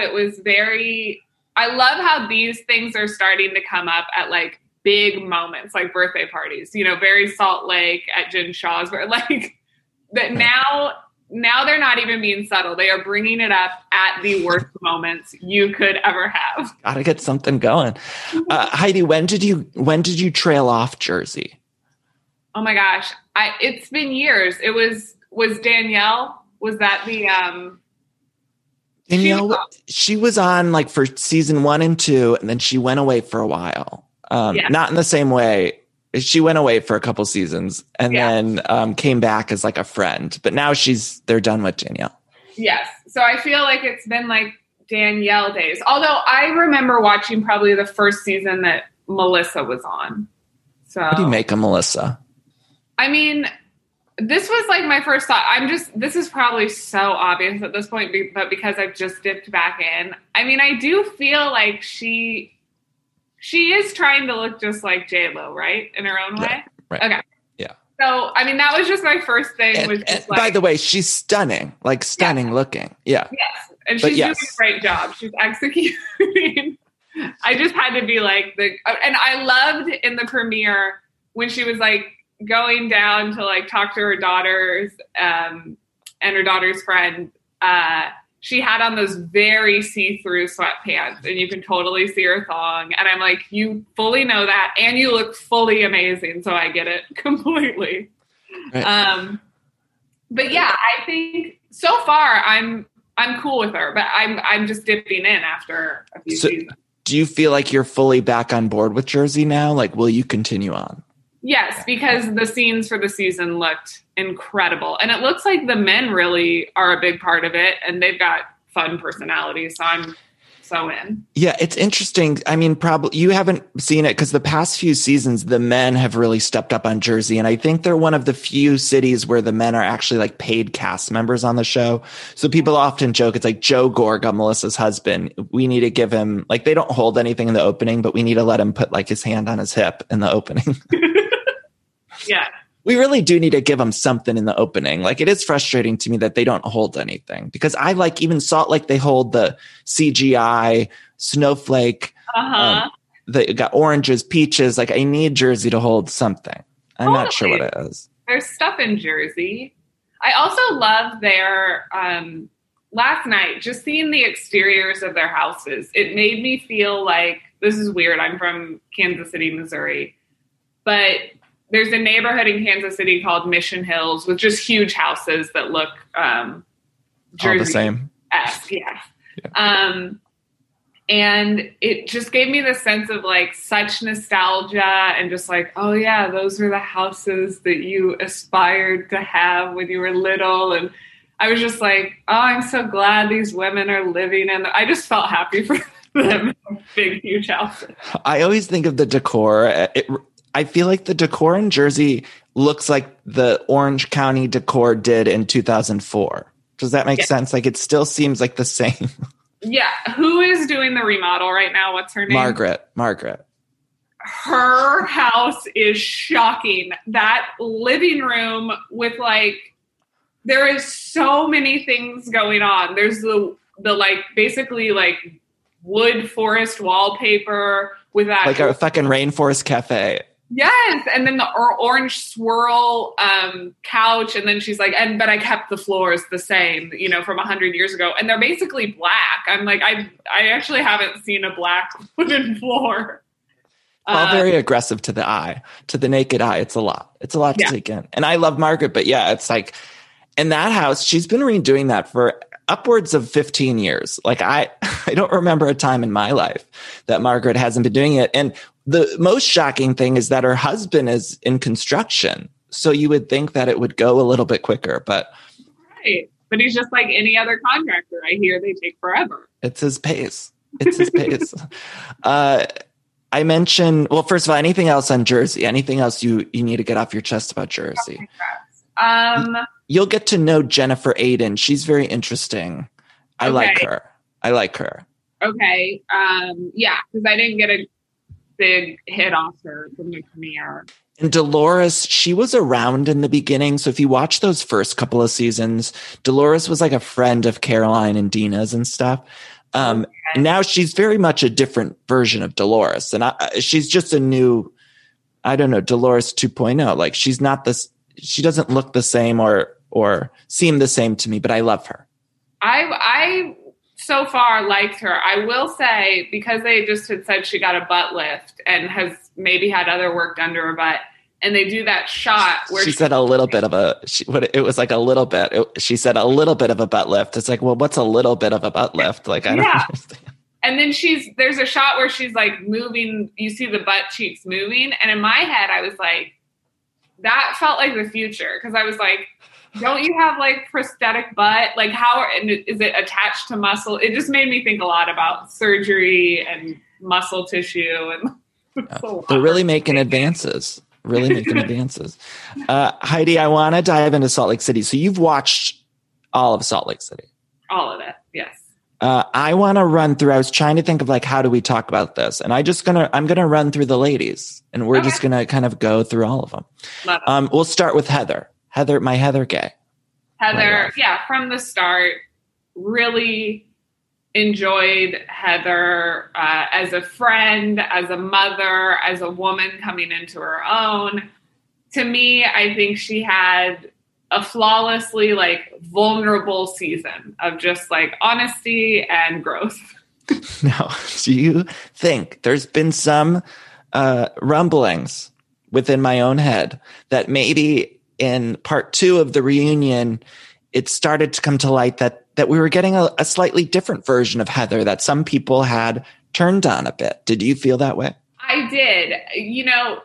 I love how these things are starting to come up at like big moments, like birthday parties, very Salt Lake at Jen Shaw's, where like that now they're not even being subtle. They are bringing it up at the worst moments you could ever have. Gotta get something going. Heidi, when did you trail off Jersey? Oh my gosh. It's been years. It was Danielle. Was that the, Danielle, she was on like for season 1 and 2, and then she went away for a while. Not in the same way. She went away for a couple seasons and then came back as like a friend. But now they're done with Danielle. Yes. So I feel like it's been like Danielle days. Although I remember watching probably the first season that Melissa was on. So what do you make of Melissa? I mean, this was like my first thought. This is probably so obvious at this point, but because I've just dipped back in. I mean, I do feel like she is trying to look just like J-Lo, right? In her own way? Right. Okay. Yeah. So, I mean, that was just my first thing. And by the way, she's stunning looking. Yeah. Yes. And she's doing a great job. She's executing. I just had to be like and I loved in the premiere when she was like going down to like talk to her daughters and her daughter's friend. She had on those very see-through sweatpants and you can totally see her thong. And I'm like, you fully know that. And you look fully amazing. So I get it completely. Right. But yeah, I think so far I'm cool with her, but I'm just dipping in after a few seasons. Do you feel like you're fully back on board with Jersey now? Like, will you continue on? Yes, because the scenes for the season looked incredible. And it looks like the men really are a big part of it. And they've got fun personalities. So I'm so in. Yeah, it's interesting. I mean, probably you haven't seen it because the past few seasons, the men have really stepped up on Jersey. And I think they're one of the few cities where the men are actually like paid cast members on the show. So people often joke, it's like Joe Gorga, Melissa's husband. We need to give him, like, they don't hold anything in the opening, but we need to let him put like his hand on his hip in the opening. Yeah. We really do need to give them something in the opening. Like, it is frustrating to me that they don't hold anything because I like even Salt Lake, they hold the CGI snowflake. They got oranges, peaches. Like, I need Jersey to hold something. I'm not sure what it is. There's stuff in Jersey. I also love their, last night, just seeing the exteriors of their houses. It made me feel like, this is weird. I'm from Kansas City, Missouri, but there's a neighborhood in Kansas City called Mission Hills with just huge houses that look Jersey all the same. Yeah. And it just gave me the sense of like such nostalgia and just like, oh yeah, those are the houses that you aspired to have when you were little. And I was just like, oh, I'm so glad these women are living in. I just felt happy for them. Big, huge houses. I always think of the decor. I feel like the decor in Jersey looks like the Orange County decor did in 2004. Does that make sense? Like, it still seems like the same. Yeah. Who is doing the remodel right now? What's her name? Margaret. Her house is shocking. That living room with like, there is so many things going on. There's the the like basically like wood forest wallpaper with that like a fucking rainforest cafe. Yes, and then the orange swirl couch, and then she's like, but I kept the floors the same, you know, from 100 years ago, and they're basically black. I'm like, I actually haven't seen a black wooden floor. All very aggressive to the eye, to the naked eye. It's a lot. It's a lot to take in. And I love Margaret, but yeah, it's like in that house, she's been redoing that for upwards of 15 years. Like I don't remember a time in my life that Margaret hasn't been doing it. And the most shocking thing is that her husband is in construction. So you would think that it would go a little bit quicker, but. Right. But he's just like any other contractor. I hear they take forever. It's his pace. It's his pace. I mentioned, well, first of all, anything else on Jersey? Anything else you need to get off your chest about Jersey? You'll get to know Jennifer Aiden. She's very interesting. I like her. Okay. Yeah, because I didn't get a big hit off her from the premiere. And Dolores, she was around in the beginning. So if you watch those first couple of seasons, Dolores was like a friend of Caroline and Dina's and stuff. Now she's very much a different version of Dolores. And she's just a new, I don't know, Dolores 2.0. Like she's not this, she doesn't look the same or seem the same to me, but I love her. I so far liked her. I will say, because they just had said she got a butt lift and has maybe had other work done to her butt, and they do that shot where she said a little bit of it was like a little bit. She said a little bit of a butt lift. It's like, well, what's a little bit of a butt lift? Like, I don't understand. And then there's a shot where she's like moving. You see the butt cheeks moving. And in my head, I was like, that felt like the future. Cause I was like, don't you have like prosthetic butt? Like is it attached to muscle? It just made me think a lot about surgery and muscle tissue. And they're really making advances. Heidi, I want to dive into Salt Lake City. So you've watched all of Salt Lake City. All of it. Yes. I want to run through, I was trying to think of like, how do we talk about this? And I'm going to run through the ladies and we're just going to kind of go through all of them. We'll start with Heather, my Heather Gay. Heather. Yeah. From the start, really enjoyed Heather as a friend, as a mother, as a woman coming into her own. To me, I think she had a flawlessly like vulnerable season of just like honesty and growth. Now, do you think there's been some rumblings within my own head that maybe in part 2 of the reunion, it started to come to light that we were getting a slightly different version of Heather that some people had turned on a bit. Did you feel that way? I did. You know,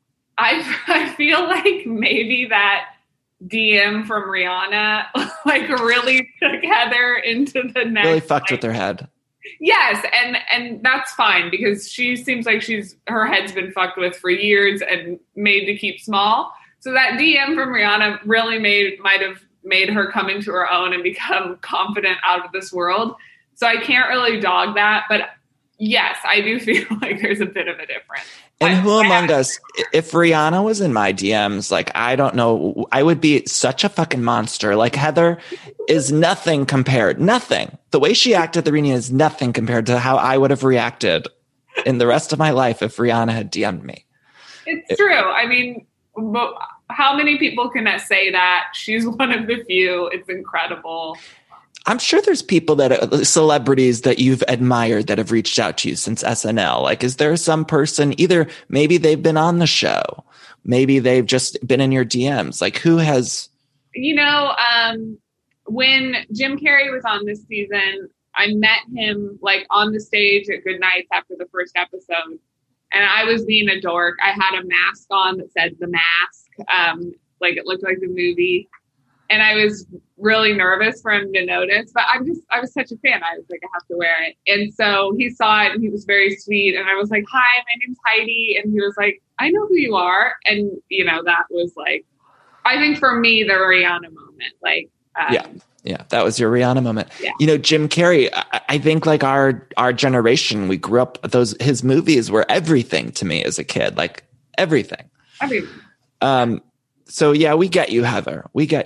I feel like maybe that DM from Rihanna like really took Heather into the next. Really fucked with her head. Yes, and that's fine because she seems like her head's been fucked with for years and made to keep small. So that DM from Rihanna really might have made her come into her own and become confident out of this world. So I can't really dog that, but yes, I do feel like there's a bit of a difference. And who among us, if Rihanna was in my DMs, like, I don't know, I would be such a fucking monster. Like Heather is nothing. The way she acted at the reunion is nothing compared to how I would have reacted in the rest of my life if Rihanna had DM'd me. It's true. I mean, how many people can say that? She's one of the few. It's incredible. I'm sure there's people celebrities that you've admired that have reached out to you since SNL. Like, is there some person, either maybe they've been on the show, maybe they've just been in your DMs? Like, who has? You know, when Jim Carrey was on this season, I met him like on the stage at Good Nights after the first episode. And I was being a dork. I had a mask on that said The Mask. Like it looked like the movie. And I was really nervous for him to notice, but I was such a fan. I was like, I have to wear it. And so he saw it and he was very sweet. And I was like, hi, my name's Heidi. And he was like, I know who you are. And, you know, that was like, I think for me, the Rihanna moment, like, yeah, that was your Rihanna moment. Yeah. You know, Jim Carrey, I think like our generation, we grew up, his movies were everything to me as a kid, like everything. Everything. So yeah, we get you, Heather. We get you.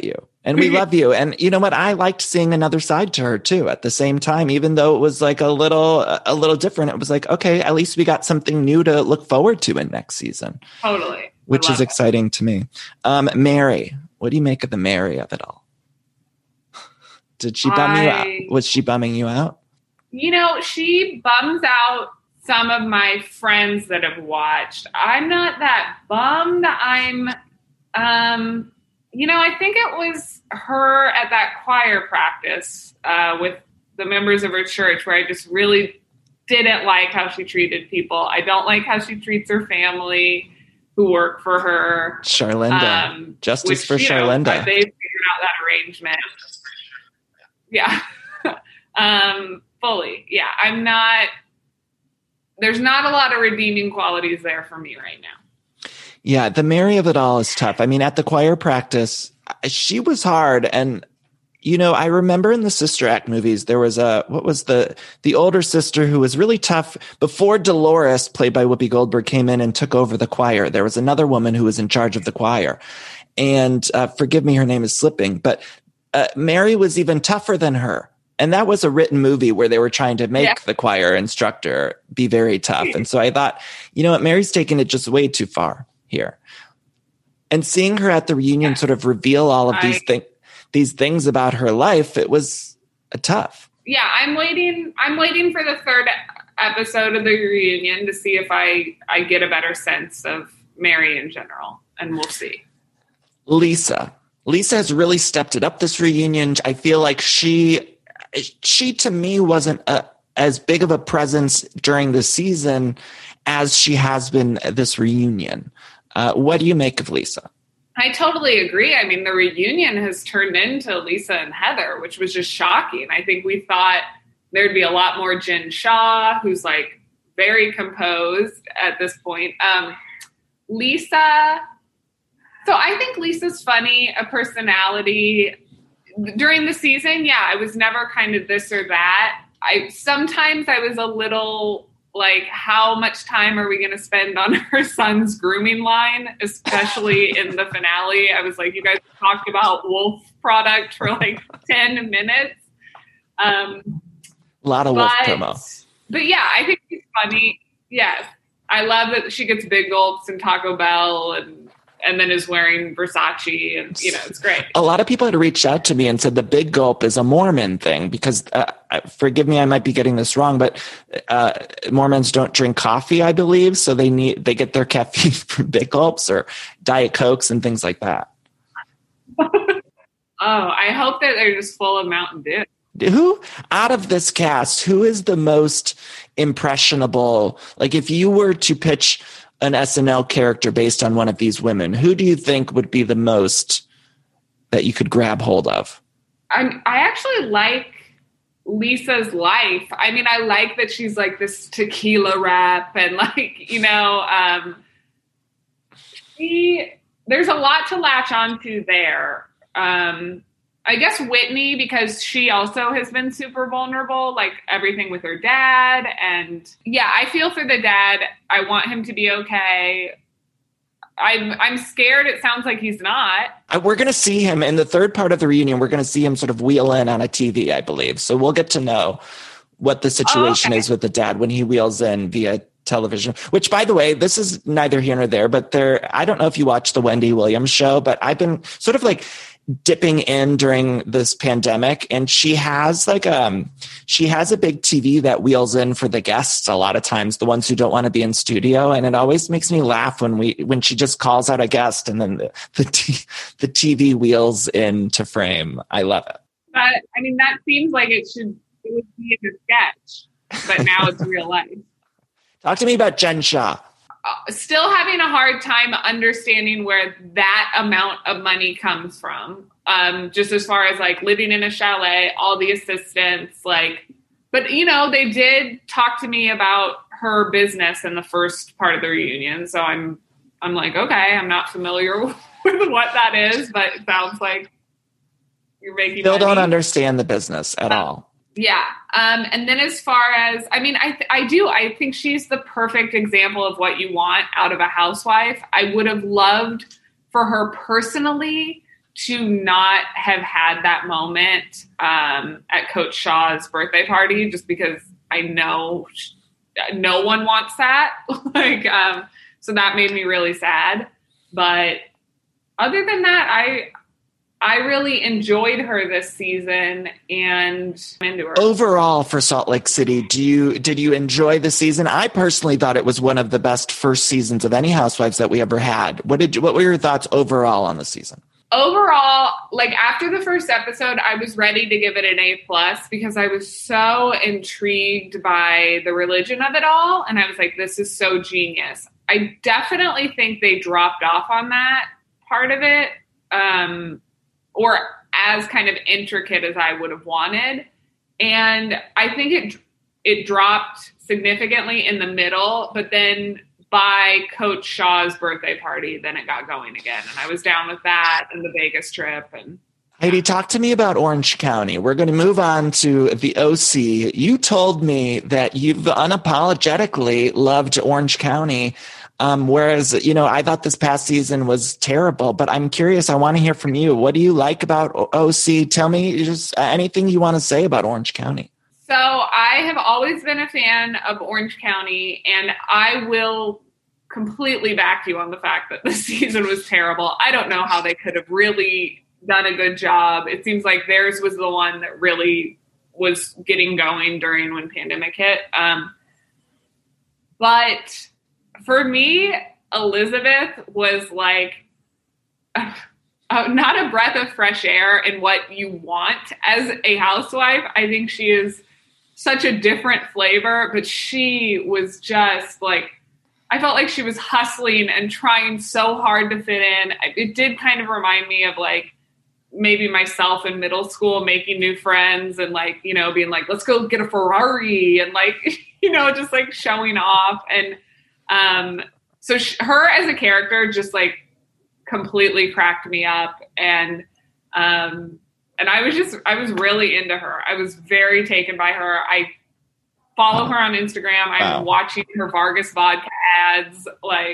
And we love you. And you know what? I liked seeing another side to her too at the same time, even though it was like a little different. It was like, okay, at least we got something new to look forward to in next season. Totally. Which is exciting to me. Mary, what do you make of the Mary of it all? Did she bum you out? Was she bumming you out? You know, she bums out some of my friends that have watched. I'm not that bummed. I think it was her at that choir practice with the members of her church where I just really didn't like how she treated people. I don't like how she treats her family who work for her. Charlinda. Justice for Charlinda. They figured out that arrangement. Yeah. Fully. Yeah. There's not a lot of redeeming qualities there for me right now. Yeah. The Mary of it all is tough. I mean, at the choir practice, she was hard. And, you know, I remember in the Sister Act movies, there was the older sister who was really tough before Dolores, played by Whoopi Goldberg, came in and took over the choir. There was another woman who was in charge of the choir. And forgive me, her name is slipping, but Mary was even tougher than her. And that was a written movie where they were trying to make the choir instructor be very tough. And so I thought, you know what, Mary's taking it just way too far here. And seeing her at the reunion sort of reveal all of these things about her life, it was tough. Yeah, I'm waiting for the third episode of the reunion to see if I get a better sense of Mary in general, and we'll see. Lisa has really stepped it up this reunion. I feel like she to me wasn't as big of a presence during the season as she has been this reunion. What do you make of Lisa? I totally agree. I mean, the reunion has turned into Lisa and Heather, which was just shocking. I think we thought there'd be a lot more Jen Shaw, who's like very composed at this point. Lisa. So I think Lisa's funny, a personality. During the season, I was never kind of this or that. Sometimes I was a little like, how much time are we going to spend on her son's grooming line, especially in the finale? I was like, you guys talked about Wolf product for like 10 minutes. A lot of Wolf promo. But yeah, I think she's funny. Yes. I love that she gets big gulps in Taco Bell and then is wearing Versace, and it's great. A lot of people had reached out to me and said the big gulp is a Mormon thing because, forgive me, I might be getting this wrong, but Mormons don't drink coffee, I believe, so they get their caffeine from big gulps or Diet Cokes and things like that. I hope that they're just full of Mountain Dew. Who out of this cast, who is the most impressionable? Like, if you were to pitch an SNL character based on one of these women, who do you think would be the most that you could grab hold of? I actually like Lisa's life. I mean, I like that she's like this tequila rep and like, there's a lot to latch onto there. I guess Whitney, because she also has been super vulnerable, like everything with her dad. And yeah, I feel for the dad. I want him to be okay. I'm scared. It sounds like he's not. We're going to see him in the third part of the reunion. We're going to see him sort of wheel in on a TV, I believe. So we'll get to know what the situation is with the dad when he wheels in via television, which, by the way, this is neither here nor there, but I don't know if you watch the Wendy Williams show, but I've been sort of like dipping in during this pandemic, and she has a big TV that wheels in for the guests a lot of times, the ones who don't want to be in studio, and it always makes me laugh when she just calls out a guest and then the TV wheels into frame. I love it. That seems like it would be in a sketch, but now it's real life. Talk to me about Jen Shaw. Still having a hard time understanding where that amount of money comes from. Just as far as like living in a chalet, all the assistants, but they did talk to me about her business in the first part of the reunion. So I'm like, okay, I'm not familiar with what that is, but it sounds like you're making Still money. Don't understand the business at all. Yeah. And then as far as, I think she's the perfect example of what you want out of a housewife. I would have loved for her personally to not have had that moment at Coach Shaw's birthday party, just because I know no one wants that. So that made me really sad. But other than that, I really enjoyed her this season and into her. Overall, for Salt Lake City, did you enjoy the season? I personally thought it was one of the best first seasons of any Housewives that we ever had. What were your thoughts overall on the season? Overall, like after the first episode, I was ready to give it an A+ because I was so intrigued by the religion of it all. And I was like, this is so genius. I definitely think they dropped off on that part of it, or as kind of intricate as I would have wanted. And I think it dropped significantly in the middle, but then by Coach Shaw's birthday party, then it got going again. And I was down with that and the Vegas trip. And Heidi, talk to me about Orange County. We're going to move on to the OC. You told me that you've unapologetically loved Orange County, whereas, I thought this past season was terrible. But I'm curious. I want to hear from you. What do you like about OC? Tell me just anything you want to say about Orange County. So I have always been a fan of Orange County, and I will completely back you on the fact that this season was terrible. I don't know how they could have really done a good job. It seems like theirs was the one that really was getting going during when pandemic hit. But for me, Elizabeth was like not a breath of fresh air in what you want as a housewife. I think she is such a different flavor, but she was just like, I felt like she was hustling and trying so hard to fit in. It did kind of remind me of like maybe myself in middle school making new friends and like, being like, let's go get a Ferrari and like, just like showing off. And so her as a character just like completely cracked me up. And I was really into her. I was very taken by her. I follow her on Instagram. I'm watching her Vargas vodka ads.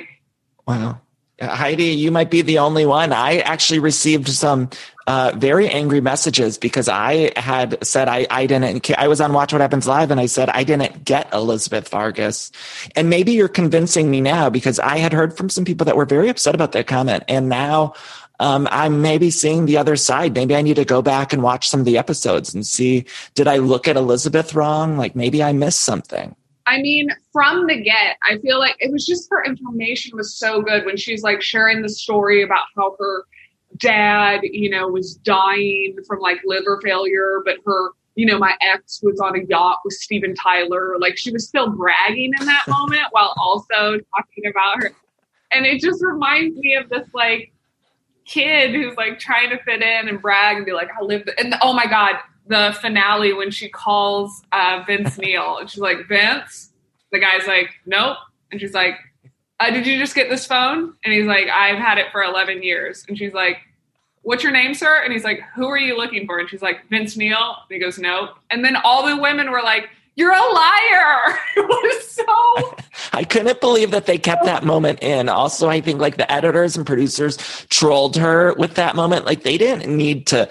Wow. Heidi, you might be the only one. I actually received some very angry messages because I had said I was on Watch What Happens Live and I said I didn't get Elizabeth Vargas. And maybe you're convincing me now because I had heard from some people that were very upset about that comment. And now I'm maybe seeing the other side. Maybe I need to go back and watch some of the episodes and see, did I look at Elizabeth wrong? Like maybe I missed something. I mean, from the get, I feel like it was just her information was so good when she's like sharing the story about how her dad, was dying from like liver failure, but her, my ex was on a yacht with Steven Tyler. Like she was still bragging in that moment while also talking about her. And it just reminds me of this like kid who's like trying to fit in and brag and be like, and oh my God, the finale when she calls Vince Neil and she's like, Vince, the guy's like, nope. And she's like, did you just get this phone? And he's like, I've had it for 11 years. And she's like, what's your name, sir? And he's like, who are you looking for? And she's like, Vince Neil. And he goes, nope. And then all the women were like, you're a liar. It was so... I couldn't believe that they kept that moment in. Also, I think like the editors and producers trolled her with that moment. Like they didn't need to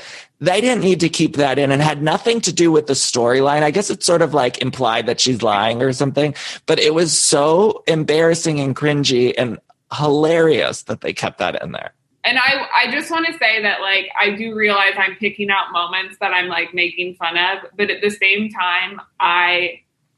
keep that in and had nothing to do with the storyline. I guess it's sort of like implied that she's lying or something, but it was so embarrassing and cringy and hilarious that they kept that in there. And I just want to say that, like, I do realize I'm picking out moments that I'm, like, making fun of. But at the same time, I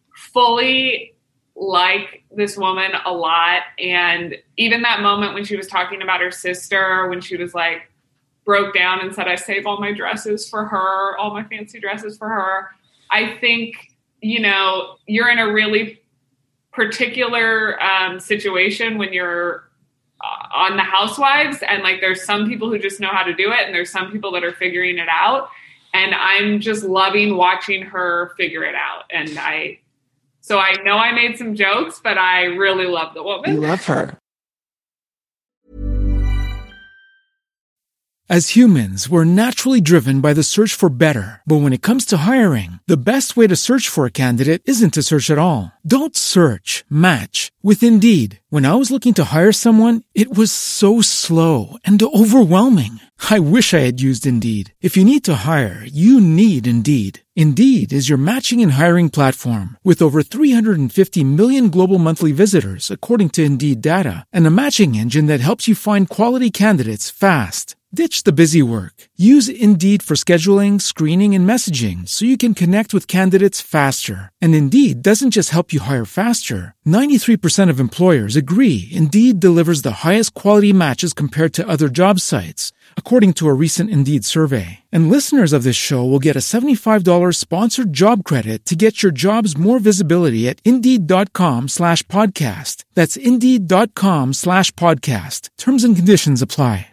fully like this woman a lot. And even that moment when she was talking about her sister, when she was, like, broke down and said, I save all my dresses for her, all my fancy dresses for her. I think, you're in a really particular situation when you're on the Housewives, and like there's some people who just know how to do it and there's some people that are figuring it out, and I'm just loving watching her figure it out. And so I know I made some jokes, but I really love the woman. You love her. As humans, we're naturally driven by the search for better. But when it comes to hiring, the best way to search for a candidate isn't to search at all. Don't search, match with Indeed. When I was looking to hire someone, it was so slow and overwhelming. I wish I had used Indeed. If you need to hire, you need Indeed. Indeed is your matching and hiring platform with over 350 million global monthly visitors, according to Indeed data, and a matching engine that helps you find quality candidates fast. Ditch the busy work. Use Indeed for scheduling, screening, and messaging so you can connect with candidates faster. And Indeed doesn't just help you hire faster. 93% of employers agree Indeed delivers the highest quality matches compared to other job sites, according to a recent Indeed survey. And listeners of this show will get a $75 sponsored job credit to get your jobs more visibility at Indeed.com/podcast. That's Indeed.com/podcast. Terms and conditions apply.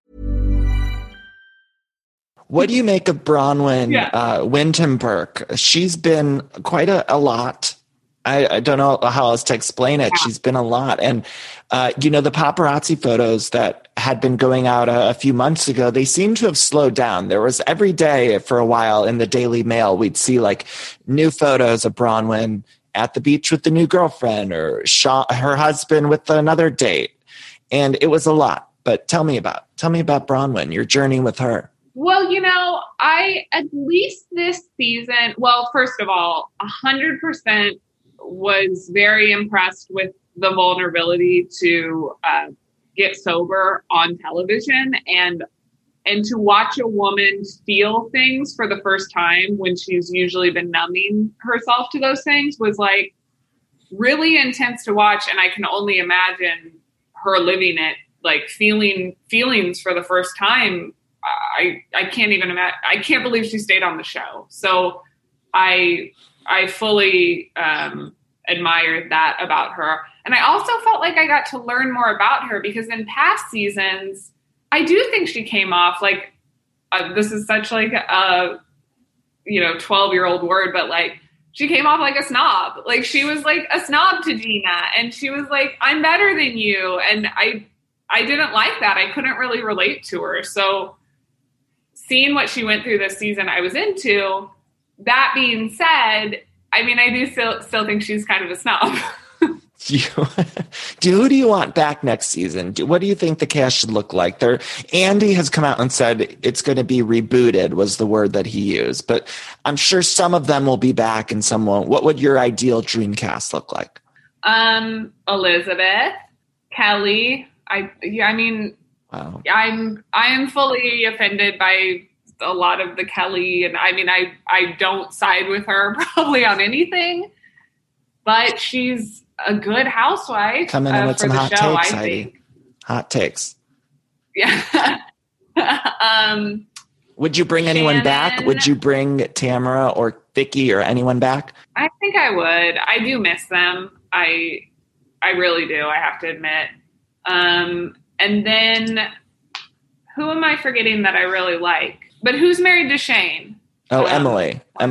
What do you make of Bronwyn Wintenberg? She's been quite a lot. I don't know how else to explain it. She's been a lot. And, the paparazzi photos that had been going out a few months ago, they seem to have slowed down. There was every day for a while in the Daily Mail, we'd see like new photos of Bronwyn at the beach with the new girlfriend or her husband with another date. And it was a lot. But tell me about Bronwyn, your journey with her. Well, I, at least this season, first of all, 100% was very impressed with the vulnerability to get sober on television and to watch a woman feel things for the first time when she's usually been numbing herself to those things was like really intense to watch. And I can only imagine her living it, like feeling feelings for the first time. I can't even imagine. I can't believe she stayed on the show. So I fully admired that about her. And I also felt like I got to learn more about her because in past seasons, I do think she came off like, this is such like a, 12-year-old word, but like she came off like a snob. Like she was like a snob to Gina and she was like, I'm better than you. And I didn't like that. I couldn't really relate to her. So seeing what she went through this season, I was into. That being said, I mean, I do still think she's kind of a snob. Who do you want back next season? What do you think the cast should look like? Andy has come out and said it's going to be rebooted was the word that he used, but I'm sure some of them will be back and some won't. What would your ideal dream cast look like? Elizabeth, Kelly. Wow. I am fully offended by a lot of the Kelly, and I don't side with her probably on anything, but she's a good housewife. Coming in with some hot show, takes, Heidi. Hot takes. Yeah. Would you bring anyone back? Would you bring Tamara or Vicky or anyone back? I think I would. I do miss them. I really do. I have to admit. And then who am I forgetting that I really like? But who's married to Shane? Oh, Emily. I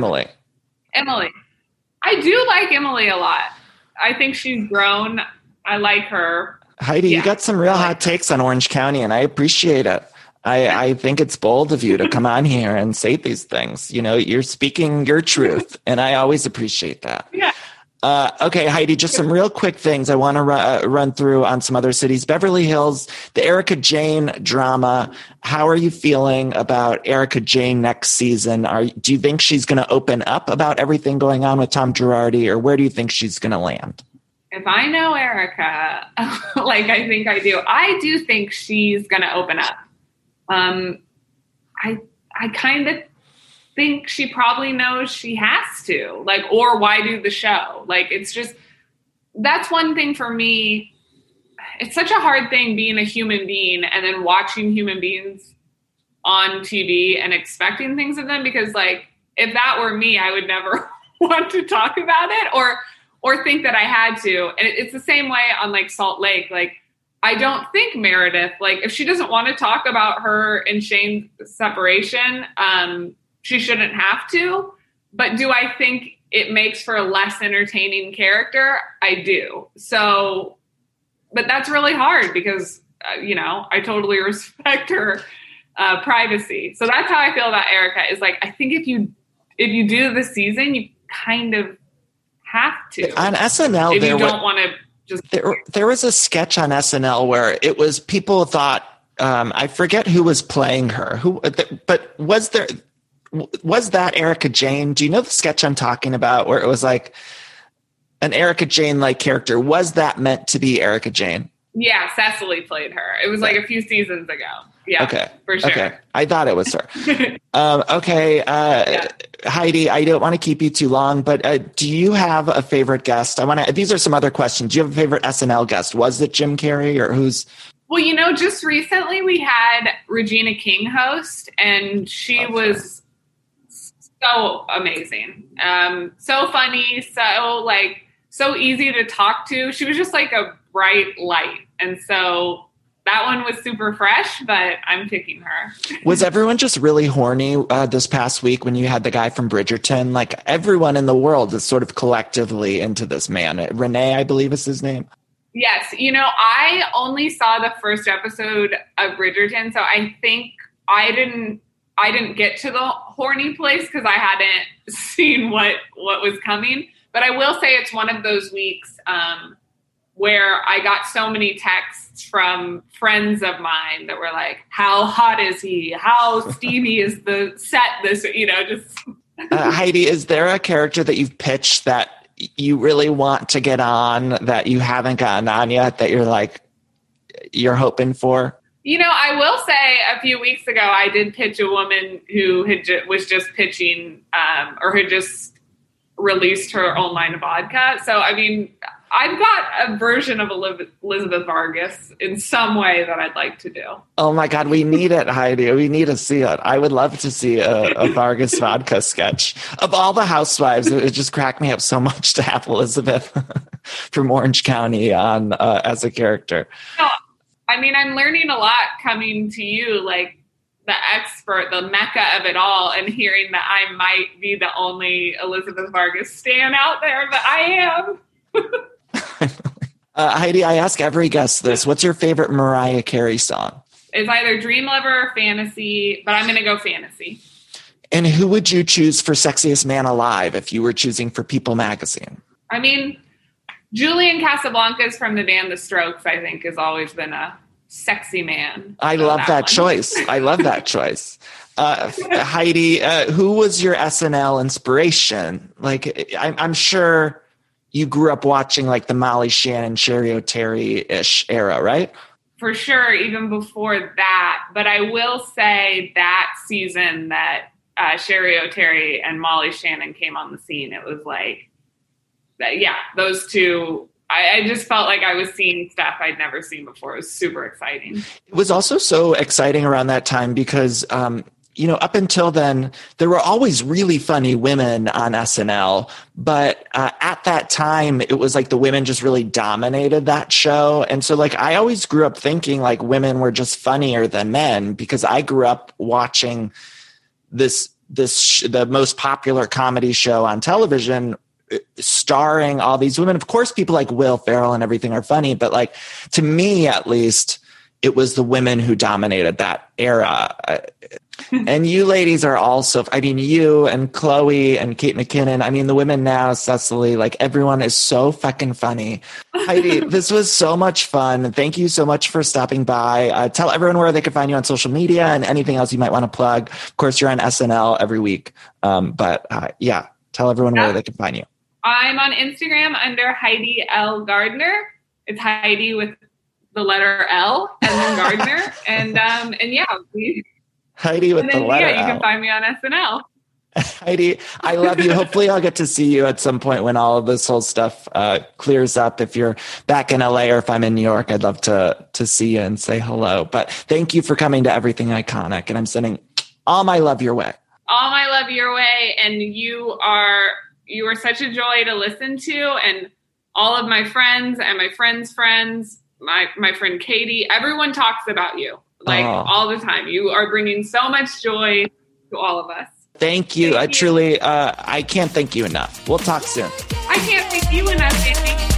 do like Emily a lot. I think she's grown. I like her. Heidi, you got some real hot takes on Orange County, and I appreciate it. I think it's bold of you to come on here and say these things. You're speaking your truth, and I always appreciate that. Yeah. Okay, Heidi, just some real quick things I want to run through on some other cities. Beverly Hills, the Erika Jayne drama. How are you feeling about Erika Jayne next season? Do you think she's going to open up about everything going on with Tom Girardi, or where do you think she's going to land? If I know Erika, like I think I do think she's going to open up. I kind of think she probably knows she has to, or why do the show? It's just, that's one thing for me. It's such a hard thing being a human being and then watching human beings on TV and expecting things of them, because if that were me, I would never want to talk about it or think that I had to. And it's the same way on Salt Lake. I don't think Meredith, if she doesn't want to talk about her and Shane's separation, she shouldn't have to. But do I think it makes for a less entertaining character? I do. So, but that's really hard because, I totally respect her privacy. So that's how I feel about Erica. Is like, I think if you do the season, you kind of have to. On SNL, if you don't want to just there was a sketch on SNL where it was people thought I forget who was playing her. But was that Erica Jane? Do you know the sketch I'm talking about where it was like an Erica Jane like character? Was that meant to be Erica Jane? Yeah, Cecily played her. It was like a few seasons ago. Yeah, okay, for sure. Okay, I thought it was her. Heidi, I don't want to keep you too long, but do you have a favorite guest? These are some other questions. Do you have a favorite SNL guest? Was it Jim Carrey or who's? Well, just recently we had Regina King host, and she was so amazing, so funny, so easy to talk to. She was just like a bright light, and so that one was super fresh, but I'm picking her. Was everyone just really horny this past week when you had the guy from Bridgerton? Like everyone in the world is sort of collectively into this man. Renee, I believe is his name. Yes. I only saw the first episode of Bridgerton, so I think I didn't get to the horny place because I hadn't seen what was coming. But I will say it's one of those weeks where I got so many texts from friends of mine that were like, how hot is he? How steamy is the set? Heidi, is there a character that you've pitched that you really want to get on that you haven't gotten on yet that you're hoping for? I will say a few weeks ago, I did pitch a woman who was just pitching or had just released her own line of vodka. So, I mean, I've got a version of Elizabeth Vargas in some way that I'd like to do. Oh my God, we need it, Heidi. We need to see it. I would love to see a Vargas vodka sketch. Of all the housewives, it just cracked me up so much to have Elizabeth from Orange County on as a character. No, I mean, I'm learning a lot coming to you, like the expert, the mecca of it all, and hearing that I might be the only Elizabeth Vargas stan out there, but I am. Heidi, I ask every guest this. What's your favorite Mariah Carey song? It's either Dream Lover or Fantasy, but I'm going to go Fantasy. And who would you choose for Sexiest Man Alive if you were choosing for People magazine? I mean, Julian Casablancas from the band The Strokes, I think, has always been a sexy man. I love that choice. I love that choice. Heidi, who was your SNL inspiration? Like, I'm sure you grew up watching like the Molly Shannon, Sherry O'Terry-ish era, right? For sure, even before that. But I will say that season that Sherry O'Terry and Molly Shannon came on the scene, it was like, those two, I just felt like I was seeing stuff I'd never seen before. It was super exciting. It was also so exciting around that time because, up until then, there were always really funny women on SNL. But at that time, it was like the women just really dominated that show. And so like I always grew up thinking like women were just funnier than men because I grew up watching the most popular comedy show on television starring all these women. Of course, people like Will Ferrell and everything are funny, but like to me, at least, it was the women who dominated that era. And you ladies are also, I mean, you and Chloe and Kate McKinnon, I mean, the women now, Cecily, like everyone is so fucking funny. Heidi, this was so much fun. Thank you so much for stopping by. Tell everyone where they can find you on social media and anything else you might want to plug. Of course, you're on SNL every week. Tell everyone where they can find you. I'm on Instagram under Heidi L. Gardner. It's Heidi with the letter L and then Gardner. Heidi with the letter L. You can find me on SNL. Heidi, I love you. Hopefully I'll get to see you at some point when all of this whole stuff clears up. If you're back in LA or if I'm in New York, I'd love to see you and say hello. But thank you for coming to Everything Iconic. And I'm sending all my love your way. All my love your way. And you are such a joy to listen to. And all of my friends and my friends' friends, my friend Katie, everyone talks about you all the time. You are bringing so much joy to all of us. Thank you. Truly, I can't thank you enough. We'll talk soon. I can't thank you enough, Andy.